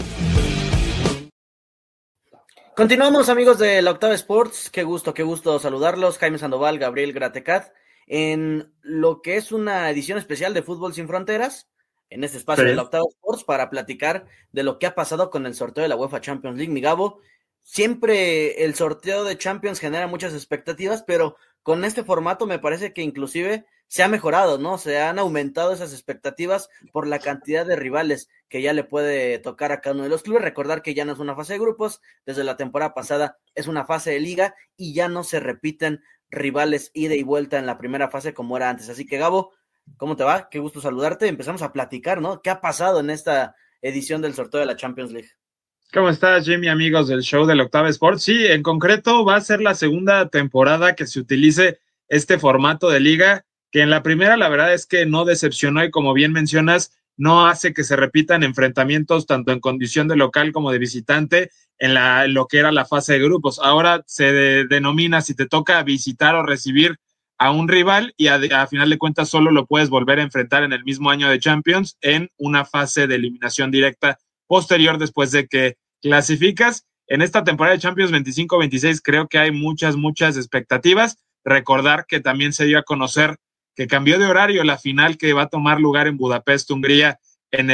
Speaker 11: Continuamos, amigos de La Octava Sports. Qué gusto saludarlos. Jaime Sandoval, Gabriel Gratecat, en lo que es una edición especial de Fútbol Sin Fronteras, en este espacio de La Octava Sports, para platicar de lo que ha pasado con el sorteo de la UEFA Champions League. Mi Gabo, siempre el sorteo de Champions genera muchas expectativas, pero con este formato me parece que inclusive se ha mejorado, ¿no? Se han aumentado esas expectativas por la cantidad de rivales que ya le puede tocar a cada uno de los clubes. Recordar que ya no es una fase de grupos, desde la temporada pasada es una fase de liga y ya no se repiten rivales ida y vuelta en la primera fase como era antes. Así que, Gabo, ¿cómo te va? Qué gusto saludarte. Empezamos a platicar, ¿no? ¿Qué ha pasado en esta edición del sorteo de la Champions League?
Speaker 12: ¿Cómo estás, Jimmy, amigos del show de la Octava Sports? Sí, en concreto va a ser la segunda temporada que se utilice este formato de liga, que en la primera la verdad es que no decepcionó y, como bien mencionas, no hace que se repitan enfrentamientos tanto en condición de local como de visitante en lo que era la fase de grupos. Ahora se denomina si te toca visitar o recibir a un rival y a final de cuentas solo lo puedes volver a enfrentar en el mismo año de Champions en una fase de eliminación directa posterior después de que clasificas. En esta temporada de Champions 25-26 creo que hay muchas expectativas. Recordar que también se dio a conocer que cambió de horario la final que va a tomar lugar en Budapest, Hungría, en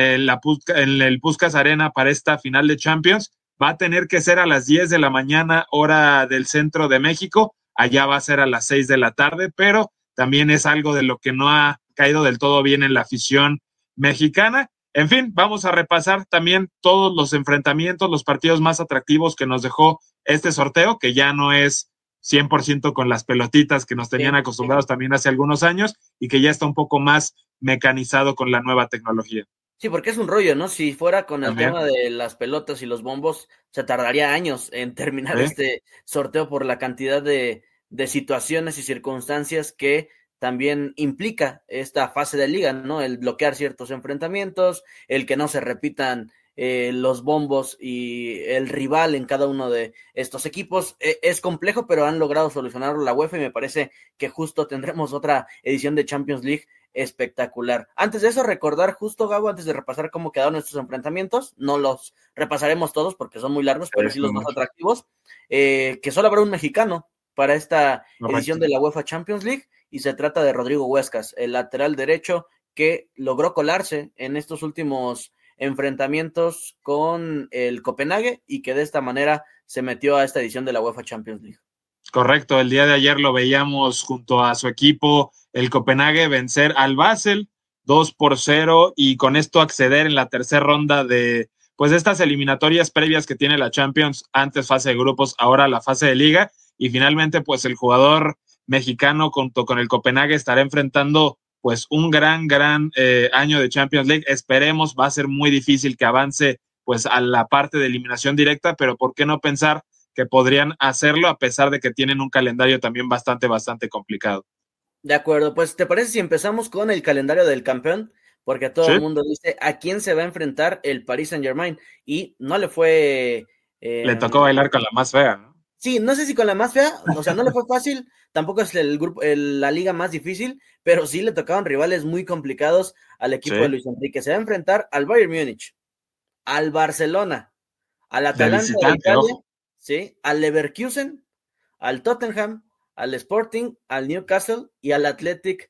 Speaker 12: el Puskás Arena para esta final de Champions. Va a tener que ser a las 10 de la mañana, hora del centro de México. Allá va a ser a las 6 de la tarde, pero también es algo de lo que no ha caído del todo bien en la afición mexicana. En fin, vamos a repasar también todos los enfrentamientos, los partidos más atractivos que nos dejó este sorteo, que ya no es 100% con las pelotitas que nos tenían acostumbrados también hace algunos años y que ya está un poco más mecanizado con la nueva tecnología.
Speaker 11: Sí, porque es un rollo, ¿no? Si fuera con el tema de las pelotas y los bombos, se tardaría años en terminar este sorteo por la cantidad de situaciones y circunstancias que también implica esta fase de liga, ¿no? El bloquear ciertos enfrentamientos, el que no se repitan los bombos y el rival en cada uno de estos equipos. Es complejo, pero han logrado solucionarlo la UEFA y me parece que justo tendremos otra edición de Champions League espectacular. Antes de eso, recordar justo, Gabo, antes de repasar cómo quedaron estos enfrentamientos, no los repasaremos todos porque son muy largos, pero sí los más atractivos, que solo habrá un mexicano para esta edición de la UEFA Champions League y se trata de Rodrigo Huescas, el lateral derecho que logró colarse en estos últimos enfrentamientos con el Copenhague y que de esta manera se metió a esta edición de la UEFA Champions League.
Speaker 12: Correcto, el día de ayer lo veíamos junto a su equipo, el Copenhague, vencer al Basel 2-0 y con esto acceder en la tercera ronda de estas eliminatorias previas que tiene la Champions, antes fase de grupos, ahora la fase de liga, y finalmente pues el jugador mexicano junto con el Copenhague estará enfrentando pues un gran año de Champions League. Esperemos, va a ser muy difícil que avance pues a la parte de eliminación directa, pero ¿por qué no pensar que podrían hacerlo a pesar de que tienen un calendario también bastante complicado?
Speaker 11: De acuerdo, pues ¿te parece si empezamos con el calendario del campeón? Porque todo el mundo dice a quién se va a enfrentar el Paris Saint-Germain y no le fue...
Speaker 12: le tocó bailar con la más fea, ¿no?
Speaker 11: Sí, no sé si con la más fea, o sea, no le fue fácil, tampoco es la liga más difícil, pero sí le tocaron rivales muy complicados al equipo de Luis Enrique. Se va a enfrentar al Bayern Múnich, al Barcelona, al Atalanta de Italia, ¿sí? Al Leverkusen, al Tottenham, al Sporting, al Newcastle y al Athletic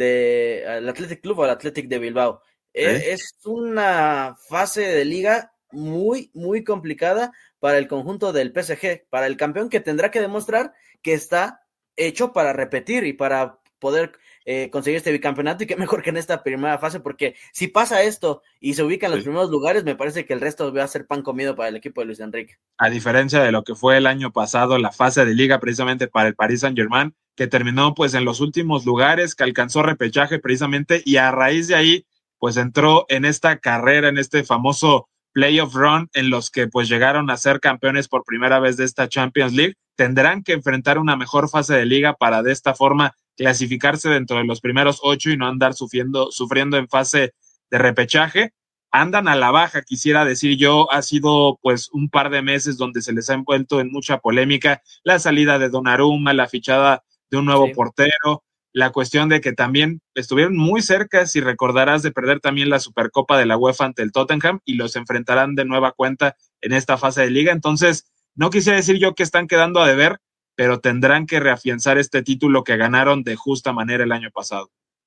Speaker 11: Club o al Athletic de Bilbao. Es una fase de liga muy complicada para el conjunto del PSG, para el campeón que tendrá que demostrar que está hecho para repetir y para poder conseguir este bicampeonato, y qué mejor que en esta primera fase, porque si pasa esto y se ubica en los primeros lugares, me parece que el resto va a ser pan comido para el equipo de Luis Enrique.
Speaker 12: A diferencia de lo que fue el año pasado, la fase de liga precisamente para el Paris Saint-Germain, que terminó pues en los últimos lugares, que alcanzó repechaje precisamente, y a raíz de ahí pues entró en esta carrera, en este famoso playoff run, en los que pues llegaron a ser campeones por primera vez de esta Champions League. Tendrán que enfrentar una mejor fase de liga para de esta forma clasificarse dentro de los primeros 8 y no andar sufriendo en fase de repechaje. andan a la baja, quisiera decir yo. Ha sido pues un par de meses donde se les ha envuelto en mucha polémica la salida de Donnarumma, la fichada de un nuevo portero, la cuestión de que también estuvieron muy cerca, si recordarás, de perder también la Supercopa de la UEFA ante el Tottenham, y los enfrentarán de nueva cuenta en esta fase de liga. Entonces, no quisiera decir yo que están quedando a deber, pero tendrán que reafianzar este título que ganaron de justa manera el año pasado.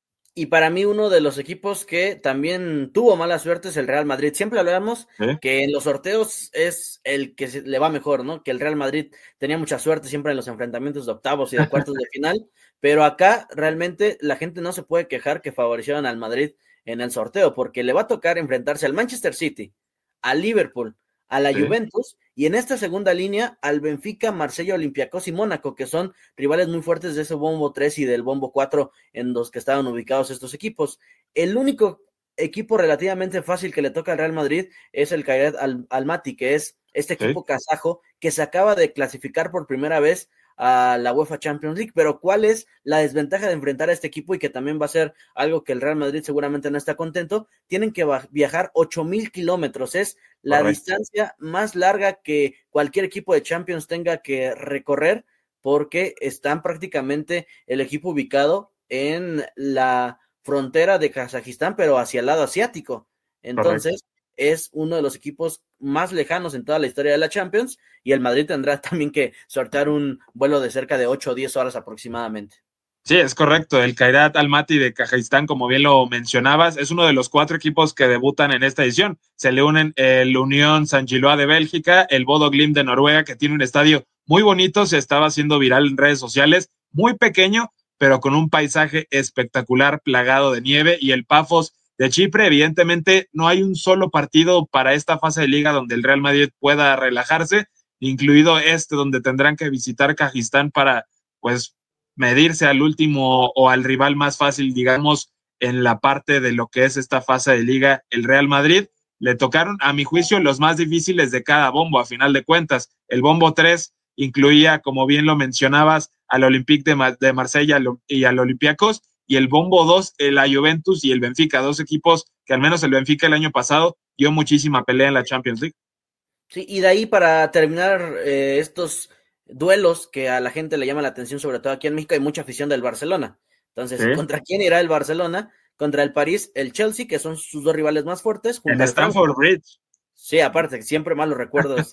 Speaker 11: Y para mí uno de los equipos que también tuvo mala suerte es el Real Madrid. Siempre hablamos que en los sorteos es el que le va mejor, ¿no? Que el Real Madrid tenía mucha suerte siempre en los enfrentamientos de octavos y de cuartos de final, pero acá realmente la gente no se puede quejar que favorecieron al Madrid en el sorteo, porque le va a tocar enfrentarse al Manchester City, al Liverpool, a la Juventus, y en esta segunda línea al Benfica, Marsella, Olympiacos y Mónaco, que son rivales muy fuertes de ese bombo 3 y del bombo 4 en los que estaban ubicados estos equipos. El único equipo relativamente fácil que le toca al Real Madrid es el Kairat Almaty, que es este equipo kazajo que se acaba de clasificar por primera vez a la UEFA Champions League. Pero ¿cuál es la desventaja de enfrentar a este equipo? Y que también va a ser algo que el Real Madrid seguramente no está contento. Tienen que viajar 8,000 kilómetros, es la distancia más larga que cualquier equipo de Champions tenga que recorrer, porque están prácticamente el equipo ubicado en la frontera de Kazajistán, pero hacia el lado asiático. Entonces, es uno de los equipos más lejanos en toda la historia de la Champions, y el Madrid tendrá también que sortear un vuelo de cerca de 8 o 10 horas aproximadamente.
Speaker 12: Sí, es correcto. El Kairat Almaty de Kazajistán, como bien lo mencionabas, es uno de los 4 equipos que debutan en esta edición. Se le unen el Unión Saint-Gilloise de Bélgica, el Bodo Glimt de Noruega, que tiene un estadio muy bonito, se estaba haciendo viral en redes sociales, muy pequeño, pero con un paisaje espectacular plagado de nieve, y el Pafos de Chipre. Evidentemente no hay un solo partido para esta fase de liga donde el Real Madrid pueda relajarse, incluido donde tendrán que visitar Kazajistán para pues medirse al último o al rival más fácil, digamos, en la parte de lo que es esta fase de liga. El Real Madrid le tocaron, a mi juicio, los más difíciles de cada bombo, a final de cuentas. El bombo 3 incluía, como bien lo mencionabas, al Olympique de Marsella y al Olympiacos, y el bombo 2, la Juventus y el Benfica, 2 equipos que al menos el Benfica el año pasado dio muchísima pelea en la Champions League.
Speaker 11: Sí, y de ahí, para terminar estos duelos que a la gente le llama la atención, sobre todo aquí en México, hay mucha afición del Barcelona. Entonces, ¿contra quién irá el Barcelona? Contra el París, el Chelsea, que son sus 2 rivales más fuertes.
Speaker 12: En Stamford Bridge.
Speaker 11: Sí, aparte, siempre malos recuerdos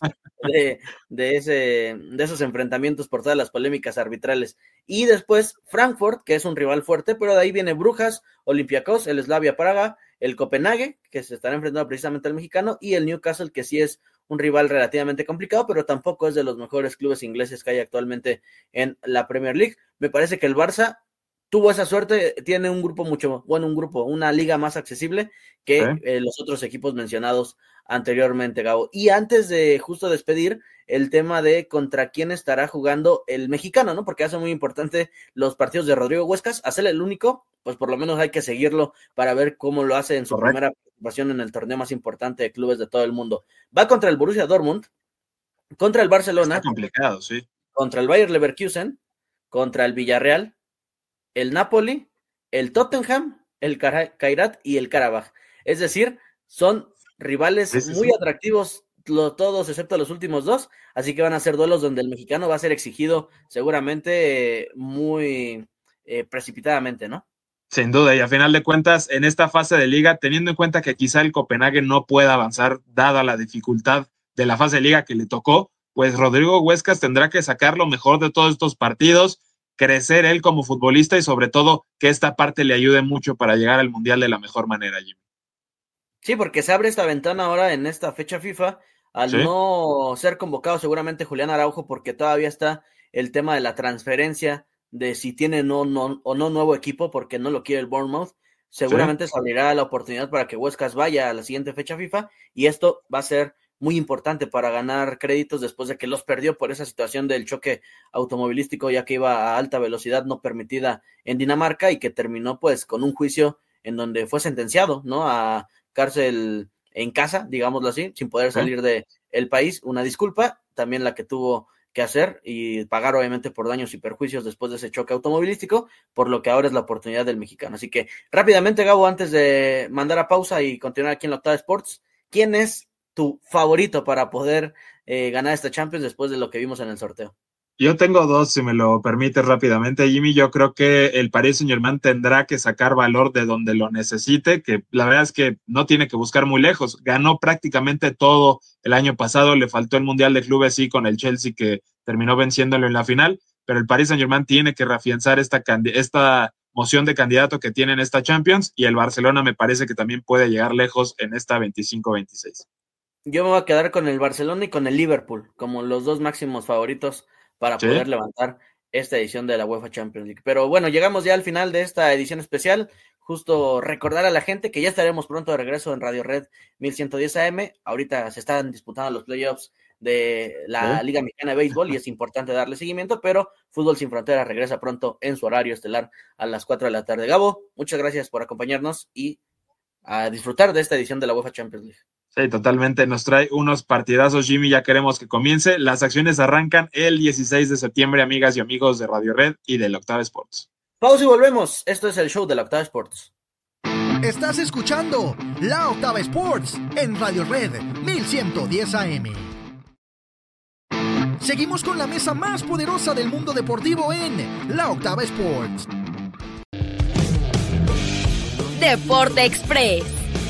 Speaker 11: de esos enfrentamientos por todas las polémicas arbitrales. Y después Frankfurt, que es un rival fuerte, pero de ahí viene Brujas, Olympiacos, el Slavia Praga, el Copenhague, que se estará enfrentando precisamente al mexicano, y el Newcastle, que sí es un rival relativamente complicado, pero tampoco es de los mejores clubes ingleses que hay actualmente en la Premier League. Me parece que el Barça tuvo esa suerte, tiene un grupo una liga más accesible que los otros equipos mencionados anteriormente, Gabo. Y antes de justo despedir, el tema de contra quién estará jugando el mexicano, ¿no? Porque hace muy importante los partidos de Rodrigo Huescas. Hacer el único, pues por lo menos hay que seguirlo para ver cómo lo hace en su primera participación en el torneo más importante de clubes de todo el mundo. Va contra el Borussia Dortmund, contra el Barcelona.
Speaker 12: Está complicado, sí.
Speaker 11: Contra el Bayer Leverkusen, contra el Villarreal, el Napoli, el Tottenham, el Kairat y el Karabaj. Es decir, son rivales muy atractivos todos, excepto los últimos 2, así que van a ser duelos donde el mexicano va a ser exigido seguramente muy precipitadamente, ¿no?
Speaker 12: Sin duda, y a final de cuentas, en esta fase de liga, teniendo en cuenta que quizá el Copenhague no pueda avanzar, dada la dificultad de la fase de liga que le tocó, pues Rodrigo Huescas tendrá que sacar lo mejor de todos estos partidos, crecer él como futbolista, y sobre todo que esta parte le ayude mucho para llegar al Mundial de la mejor manera, Jimmy.
Speaker 11: Sí, porque se abre esta ventana ahora en esta fecha FIFA, al no ser convocado seguramente Julián Araujo, porque todavía está el tema de la transferencia, de si tiene o no nuevo equipo, porque no lo quiere el Bournemouth. Seguramente se abrirá la oportunidad para que Huescas vaya a la siguiente fecha FIFA, y esto va a ser muy importante para ganar créditos después de que los perdió por esa situación del choque automovilístico, ya que iba a alta velocidad no permitida en Dinamarca, y que terminó pues con un juicio en donde fue sentenciado, ¿no?, a cárcel en casa, digámoslo así, sin poder salir del país. Una disculpa, también la que tuvo que hacer y pagar obviamente por daños y perjuicios después de ese choque automovilístico, por lo que ahora es la oportunidad del mexicano. Así que rápidamente, Gabo, antes de mandar a pausa y continuar aquí en la Octava Sports, ¿quién es tu favorito para poder ganar esta Champions después de lo que vimos en el sorteo?
Speaker 12: Yo tengo dos, si me lo permites rápidamente, Jimmy. Yo creo que el Paris Saint-Germain tendrá que sacar valor de donde lo necesite, que la verdad es que no tiene que buscar muy lejos. Ganó prácticamente todo el año pasado, le faltó el Mundial de Clubes, sí, con el Chelsea, que terminó venciéndolo en la final, pero el Paris Saint-Germain tiene que reafianzar esta moción de candidato que tiene en esta Champions, y el Barcelona me parece que también puede llegar lejos en esta 25-26.
Speaker 11: Yo me voy a quedar con el Barcelona y con el Liverpool, como los dos máximos favoritos para poder levantar esta edición de la UEFA Champions League. Pero bueno, llegamos ya al final de esta edición especial. Justo recordar a la gente que ya estaremos pronto de regreso en Radio Red 1110 AM. Ahorita se están disputando los playoffs de la Liga Mexicana de Béisbol y es importante darle seguimiento, pero Fútbol Sin Fronteras regresa pronto en su horario estelar a las 4 de la tarde. Gabo, muchas gracias por acompañarnos y a disfrutar de esta edición de la UEFA Champions League.
Speaker 12: Sí, totalmente. Nos trae unos partidazos, Jimmy. Ya queremos que comience. Las acciones arrancan el 16 de septiembre, amigas y amigos de Radio Red y de la Octava Sports.
Speaker 11: Pausa y volvemos. Esto es el show de la Octava Sports.
Speaker 9: Estás escuchando la Octava Sports en Radio Red 1110 AM. Seguimos con la mesa más poderosa del mundo deportivo en la Octava Sports.
Speaker 10: Deporte Express.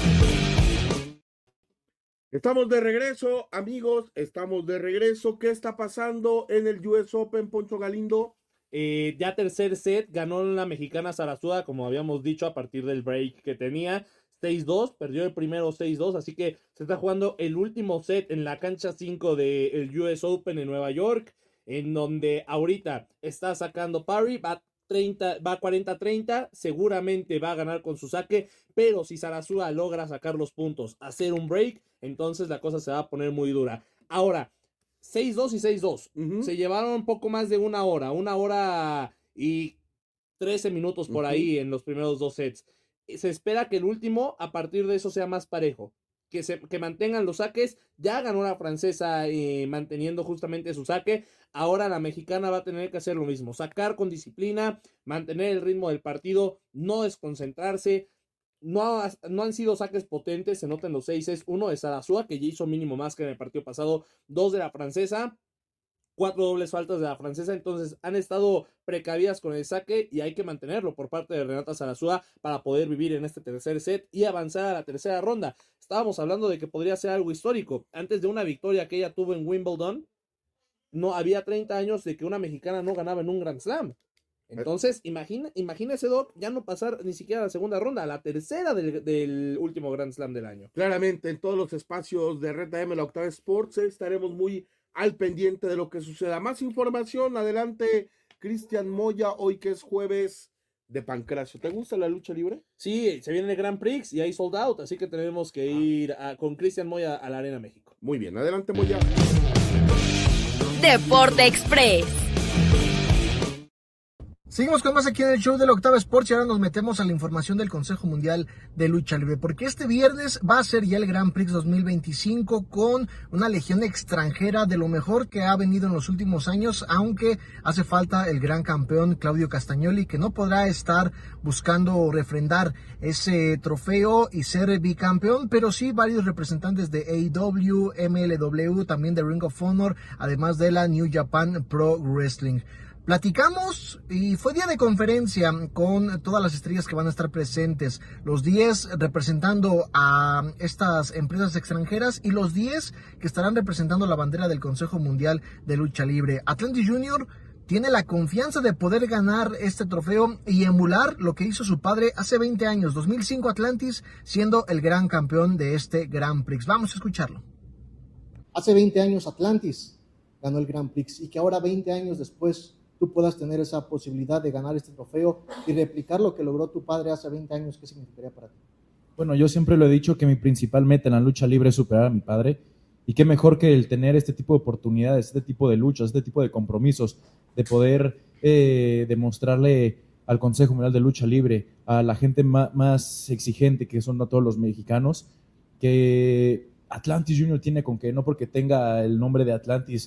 Speaker 5: Estamos de regreso, amigos, estamos de regreso. ¿Qué está pasando en el US Open, Poncho Galindo?
Speaker 6: Ya tercer set, ganó la mexicana Sarasúa, como habíamos dicho, a partir del break que tenía. 6-2, perdió el primero 6-2, así que se está jugando el último set en la cancha 5 del US Open en Nueva York, en donde ahorita está sacando Parry, va 40-30, seguramente va a ganar con su saque, pero si Sarasúa logra sacar los puntos, hacer un break, entonces la cosa se va a poner muy dura. Ahora, 6-2 y 6-2, se llevaron un poco más de una hora y 13 minutos por ahí en los primeros dos sets. Se espera que el último, a partir de eso, sea más parejo, que mantengan los saques. Ya ganó la francesa manteniendo justamente su saque. Ahora la mexicana va a tener que hacer lo mismo, sacar con disciplina, mantener el ritmo del partido, no desconcentrarse. No han sido saques potentes, se notan los 6-6, uno de Sarasúa, que ya hizo mínimo más que en el partido pasado, 2 de la francesa, 4 dobles faltas de la francesa. Entonces han estado precavidas con el saque y hay que mantenerlo por parte de Renata Sarasúa para poder vivir en este tercer set y avanzar a la tercera ronda. Estábamos hablando de que podría ser algo histórico. Antes de una victoria que ella tuvo en Wimbledon, no había 30 años de que una mexicana no ganaba en un Grand Slam. Entonces, imagínese, Doc, ya no pasar ni siquiera a la segunda ronda, a la tercera del último Grand Slam del año.
Speaker 5: Claramente, en todos los espacios de Red AM, la Octava Sports, estaremos muy al pendiente de lo que suceda. Más información, adelante, Cristian Moya, hoy que es jueves de Pancracio. ¿Te gusta la lucha libre?
Speaker 6: Sí, se viene el Grand Prix y hay sold out, así que tenemos que ir con Cristian Moya a la Arena México.
Speaker 5: Muy bien, adelante, Moya.
Speaker 10: Deporte Express.
Speaker 9: Seguimos con más aquí en el show de la Octava Sports y ahora nos metemos a la información del Consejo Mundial de Lucha Libre, porque este viernes va a ser ya el Grand Prix 2025 con una legión extranjera de lo mejor que ha venido en los últimos años, aunque hace falta el gran campeón Claudio Castagnoli, que no podrá estar buscando refrendar ese trofeo y ser bicampeón, pero sí varios representantes de AEW, MLW, también de Ring of Honor, además de la New Japan Pro Wrestling. Platicamos y fue día de conferencia con todas las estrellas que van a estar presentes, los 10 representando a estas empresas extranjeras y los 10 que estarán representando la bandera del Consejo Mundial de Lucha Libre. Atlantis Jr. tiene la confianza de poder ganar este trofeo y emular lo que hizo su padre hace 20 años, 2005 Atlantis, siendo el gran campeón de este Grand Prix. Vamos a escucharlo.
Speaker 13: Hace 20 años Atlantis ganó el Grand Prix y que ahora 20 años después tú puedas tener esa posibilidad de ganar este trofeo y replicar lo que logró tu padre hace 20 años, ¿qué significaría para ti?
Speaker 14: Bueno, yo siempre lo he dicho que mi principal meta en la lucha libre es superar a mi padre, y qué mejor que el tener este tipo de oportunidades, este tipo de luchas, este tipo de compromisos, de poder demostrarle al Consejo Mundial de Lucha Libre, a la gente más exigente que son a todos los mexicanos, que Atlantis Jr. tiene con que, no porque tenga el nombre de Atlantis,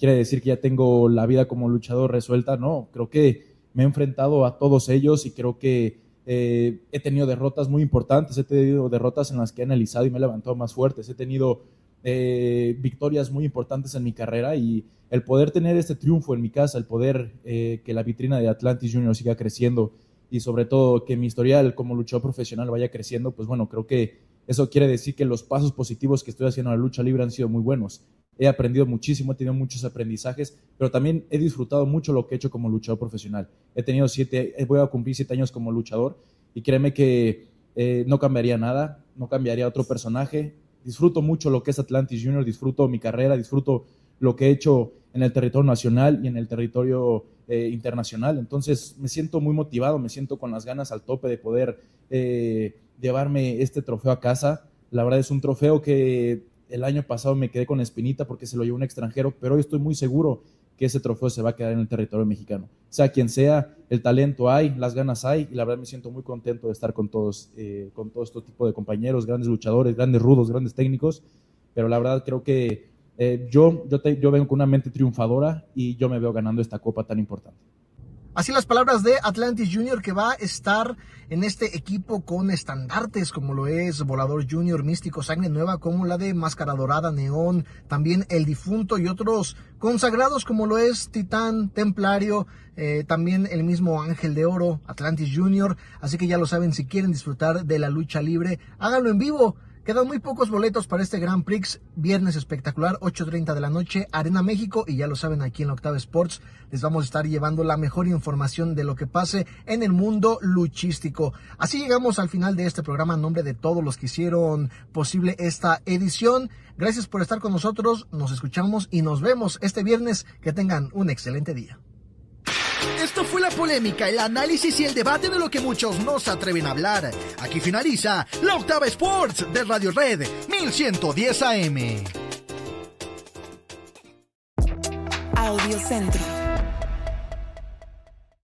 Speaker 14: quiere decir que ya tengo la vida como luchador resuelta. No, creo que me he enfrentado a todos ellos y creo que he tenido derrotas muy importantes, he tenido derrotas en las que he analizado y me he levantado más fuertes, he tenido victorias muy importantes en mi carrera, y el poder tener este triunfo en mi casa, el poder que la vitrina de Atlantis Junior siga creciendo y sobre todo que mi historial como luchador profesional vaya creciendo, pues bueno, creo que eso quiere decir que los pasos positivos que estoy haciendo en la lucha libre han sido muy buenos. He aprendido muchísimo, he tenido muchos aprendizajes, pero también he disfrutado mucho lo que he hecho como luchador profesional. Voy a cumplir 7 años como luchador y créeme que no cambiaría nada, no cambiaría otro personaje. Disfruto mucho lo que es Atlantis Junior, disfruto mi carrera, disfruto lo que he hecho en el territorio nacional y en el territorio internacional. Entonces me siento muy motivado, me siento con las ganas al tope de poder llevarme este trofeo a casa. La verdad es un trofeo que el año pasado me quedé con espinita porque se lo llevó un extranjero, pero hoy estoy muy seguro que ese trofeo se va a quedar en el territorio mexicano. Sea quien sea, el talento hay, las ganas hay, y la verdad me siento muy contento de estar con todo este tipo de compañeros, grandes luchadores, grandes rudos, grandes técnicos, pero la verdad creo que yo vengo con una mente triunfadora y yo me veo ganando esta copa tan importante.
Speaker 9: Así las palabras de Atlantis Junior, que va a estar en este equipo con estandartes como lo es Volador Junior, Místico, Sangre Nueva, como la de Máscara Dorada, Neón, también El Difunto y otros consagrados como lo es Titán, Templario, también el mismo Ángel de Oro, Atlantis Junior. Así que ya lo saben, si quieren disfrutar de la lucha libre, háganlo en vivo. Quedan muy pocos boletos para este Grand Prix, viernes espectacular, 8:30 de la noche, Arena México, y ya lo saben, aquí en la Octava Sports les vamos a estar llevando la mejor información de lo que pase en el mundo luchístico. Así llegamos al final de este programa, en nombre de todos los que hicieron posible esta edición. Gracias por estar con nosotros, nos escuchamos y nos vemos este viernes. Que tengan un excelente día.
Speaker 15: Esto fue la polémica, el análisis y el debate de lo que muchos no se atreven a hablar. Aquí finaliza la Octava Sports de Radio Red 1110 AM.
Speaker 16: Audio Centro.